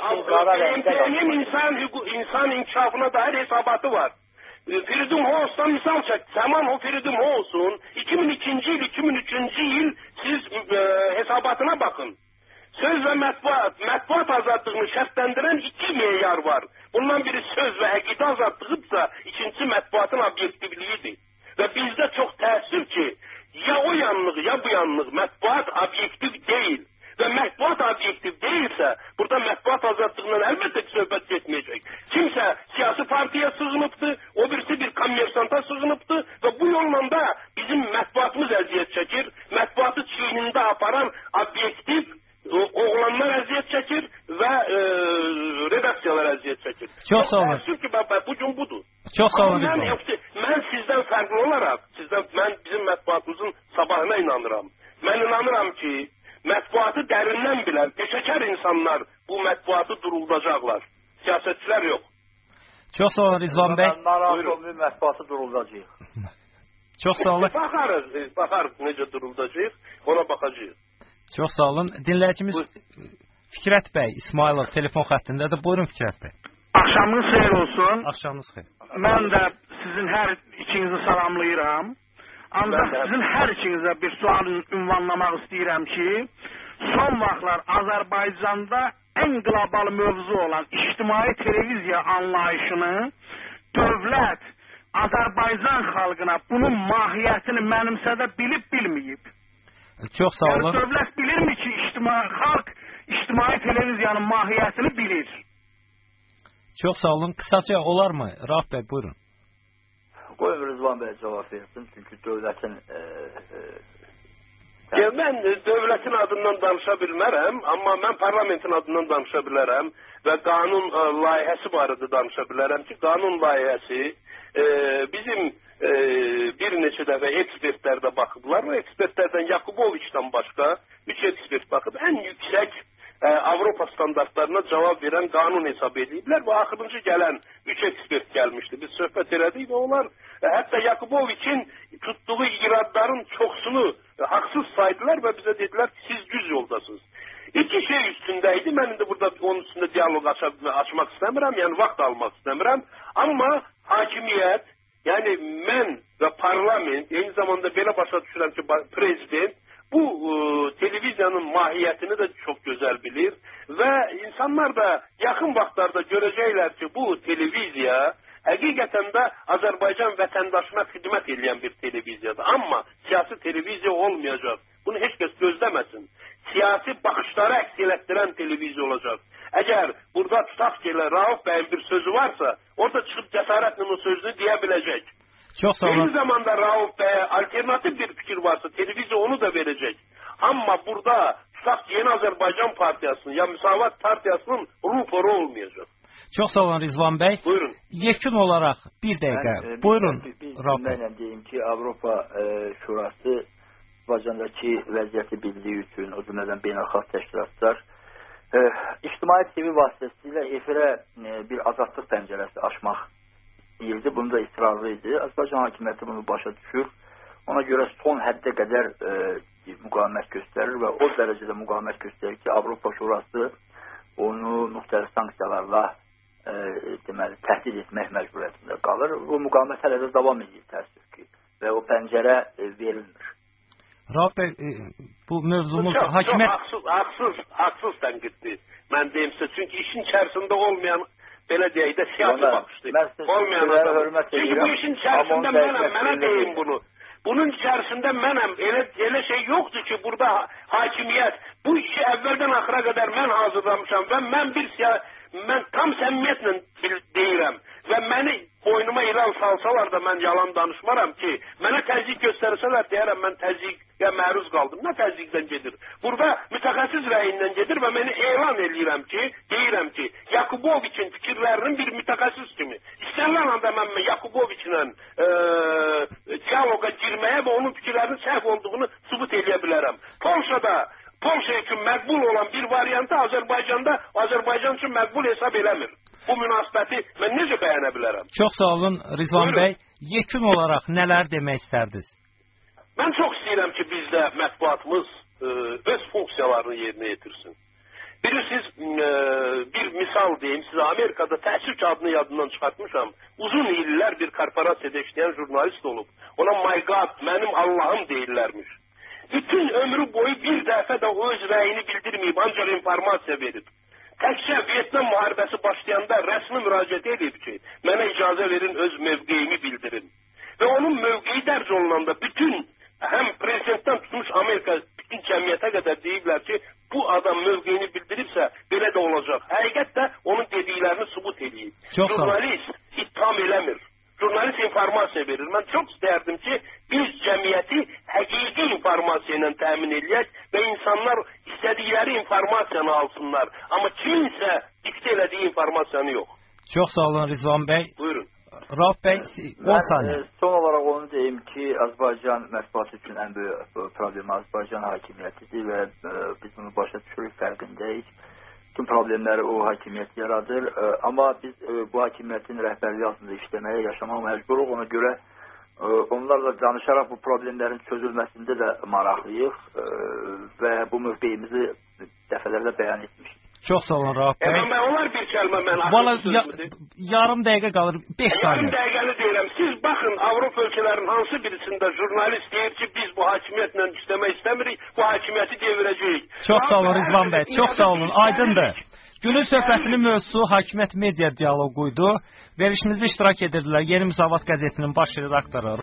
dəqiqə, M T N'in insan, insan inkişafına dair hesabatı var. Freedom House'dan misal çək. Zaman o Freedom House'un iki min ikinci il, iki min üçüncü il siz e, hesabatına bakın. Söz ve mətbuat, mətbuat azadlığını şərtləndirən iki meyar var. Bundan biri söz ve əqidə azadlığıdırsa, ikincisi mətbuatın obyektivliyidir. Ve bizde çok təəssüf ki, ya o yanlıq, ya bu yanlıq mətbuat obyektiv değil. Ve mətbuat obyektiv değilse, burada mətbuat azadlığından elbette söhbət etmeyecek. Kimse siyasi partiye sığınıbdı, o birisi bir kommersanta sığınıbdı ve bu yolla da bizim mətbuatımız əziyyət çəkir. Mətbuatı çiynində aparan obyektiv oğlanlar əziyyət çəkir və e, redaksiyalar əziyyət çəkir. Çox sağ olun. Təəssüf ki, bu gün budur. Çox sağ olun. Mən, mən sizdən fərqli olaraq, sizdən, mən bizim mətbuatımızın sabahına inanıram. Mən inanıram ki, mətbuatı dərindən bilən, peşəkar insanlar bu mətbuatı duruldacaqlar. Siyasetçiler yok. Çox sağ olun Rizvan Bey. Mən narahat olmayı mətbuatı duruldacaq. Çox sağ olun. Bakarız, bakarız necə duruldacaq, ona bakacağız. Çox sağ olun. Dinləyicimiz Fikrət bəy İsmailov telefon xəttindədir. Buyurun Fikrət bəy. Axşamınız xeyir olsun. Axşamınız xeyir. Mən də sizin hər ikinizi salamlayıram. Ancaq sizin hər ikinizə bir sual ünvanlamaq istəyirəm ki, son vaxtlar Azərbaycanda ən qlobal mövzu olan ictimai televiziya anlayışını dövlət Azərbaycan xalqına bunun mahiyyətini mənimsədə bilib bilməyib. Çox sağ olun. Yəni dövlət bilirmi ki, ictimai xalq ictimai televiziyanın mahiyyətini bilir? Çox sağ olun. Kısaca olar mı? Rauf bəy buyurun. Qoyun Rızvan bəy cavab versin. Çünki dövlətin e, e, Ya mən dövlətin adından danışa bilmərəm, amma mən parlamentin adından danışa bilərəm və qanun e, layihəsi barədə danışa bilərəm ki, qanun layihəsi e, bizim e, bir neçə dəfə ekspertlər də baxıblar və ekspertlərdən Yakuboviçdən başqa üç ekspert baxıb ən yüksək e, Avropa standartlarına cavab verən qanun hesab ediblər və axırıncı gələn üç ekspert gəlmişdi. Biz söhbət elədik və onlar e, hətta Yakuboviçin tutduğu iradların çoxsunu e, haqsız saydılar və bizə dedilər ki, siz düz yoldasınız. İki şey üstündeydi. Mən indi burada onun üstündə diyalog aç açmaq istəmirəm, yəni vaxt almaq istəmirəm. Amma hakimiyyət, yəni mən və parlament, eyni zamanda belə başa düşürəm ki, prezident bu e, televiziyanın mahiyyətini də çox gözəl bilir və insanlar da yaxın vaxtlarda görəcəklər ki, bu televiziya həqiqətən də Azərbaycan vətəndaşına xidmət edən bir televiziyadır. Amma siyasi televiziya olmayacaq. Bunu heç kəs gözləməsin. Siyasi baxışları əks elətdirən televiziya olacaq. Əgər burada tutaq ki, Rauf bəyin bir sözü varsa, orada çıxıb cəsarətlə o sözünü deyə biləcək. Çox sağ olun. Eyni zamanda Rauf bəyə alternatif bir fikir varsa, televiziya onu da verəcək. Amma burada tutaq ki, Yeni Azərbaycan Partiyasının ya Müsavat Partiyasının ruporu olmayacaq. Çox sağ olun Rizvan bəy. Buyurun. Yekun olaraq bir dəqiqə. Mən, Buyurun. Rauf bəy. Mən deyim ki, Avropa e, Şurası Azərbaycandakı vəziyyəti bildiyi üçün, o cümlədən beynəlxalq təşkilatlar e, ictimai T V vasitəsilə efirə e, bir azadlıq pəncərəsi açmaq deyildi. Bunu da ısrarlı idi. Azərbaycan hakimiyyəti bunu başa düşür. Ona görə son həddə qədər e, müqavimət göstərir və o dərəcədə müqavimət göstərir ki, Avropa Şurası onu müxtəlif sanksiyalarla e, deməli, təhdid etmək məcburiyyətində qalır. Bu müqavimət hələ də davam edir təəssüf ki və o pəncərə e, verilmir. Rauf bəy, e, bu mövzumuz çox, hakimiyyət... Çox haqsız, haqsız, haqsız tənqiddir. Mən deyim sizə, çünki işin içərisində olmayan, belə deyək də siyasi baxışdır. Olmayan adam. Çünki bu işin içərisində mənəm, mənə deyim bunu. Bunun içərisində mənəm, elə, elə şey yoxdur ki, burada hakimiyyət, bu işi əvvəldən axıra qədər mən hazırlamışam və mən bir siyasi, mən tam səmimiyyətlə deyirəm və məni boynuma ilan salsalar da mən yalan danışmaram ki, mənə təzyiq göstərsələr deyərəm, mən təzyiqə məruz qaldım. Nə təzyiqdən gedir? Burada mütəxəssis rəyindən gedir və məni elan edirəm ki, deyirəm ki, Yakuboviçin fikirlərinin bir mütəxəssis kimi. İstənilən anda mən Yakuboviçlə e, diyaloqa girməyə və onun fikirlərinin səhv olduğunu sübut edə bilərəm. Polşada Polşa üçün məqbul olan bir variantı Azərbaycanda Azərbaycan üçün məqbul hesab eləmir. Bu münasibəti mən necə bəyənə bilərəm? Çox sağ olun Rizvan bəy. Yekun olaraq nələr demək istərdiniz? Mən çox istəyirəm ki, bizdə mətbuatımız e, öz funksiyalarını yerinə yetirsin. Bilirsiniz, e, bir misal deyim sizə, Amerikada təəssüf ki, adını yadından çıxartmışam. Uzun illər bir korporasiyada işləyən jurnalist olub. Ona my God, mənim Allahım deyirlərmiş. bütün ömrü boyu bir dəfə də öz rəyini bildirməyib, ancaq informasiya verib. Təkcə Vyetnam müharibəsi başlayanda rəsmi müraciət edib ki, mənə icazə verin, öz mövqeyimi bildirin. Və onun mövqeyi dərc olunanda bütün, həm prezidentdən tutmuş Amerika, bütün cəmiyyətə qədər deyiblər ki, bu adam mövqeyini bildiribsə, belə də olacaq. Həqiqətdə onun dediklərini sübut edib. Jurnalist ittiham eləmir. Jurnalist informasiya verir. Mən çox istərdim ki, biz cəmiyyəti həqiqi informasiya ilə təmin edək və insanlar istədikləri informasiyanı alsınlar. Amma kimsə diktə elədiyi informasiyanı yox. Çox sağ olun Rizvan bəy. Buyurun. Rauf bəy, on saniyə. Son olaraq onu deyim ki, Azərbaycan mətbuatı üçün ən böyük problemi Azərbaycan hakimiyyətidir və biz bunu başa düşürük, fərqindəyik. Bütün problemləri o hakimiyyət yaradır. Amma biz bu hakimiyyətin rəhbərliyi altında işləməyə, yaşamağa məcburuq. Ona görə onlarla danışaraq bu problemlərin çözülməsində də maraqlıyıq və bu mövqeyimizi dəfələrlə bəyan etmişik. Çox sağ olun Rauf bəy. Mən olar bir kəlmə mən Valla yarım dəqiqə qalır, beş saniyə. Yarım dəqiqəni deyirəm. Siz baxın, Avropa ölkələrin hansı birisində jurnalist deyir ki, biz bu hakimiyyətlə işləmək istəmirik, bu hakimiyyəti devirəcəyik. Çox sağ olun Rizvan bəy, çox sağ olun, aydındır. Günün söhbətinin mövzusu hakimiyyət media dialoquydu. Verişimizdə iştirak edirdilər Yeni Müsavat qəzetinin baş redaktoru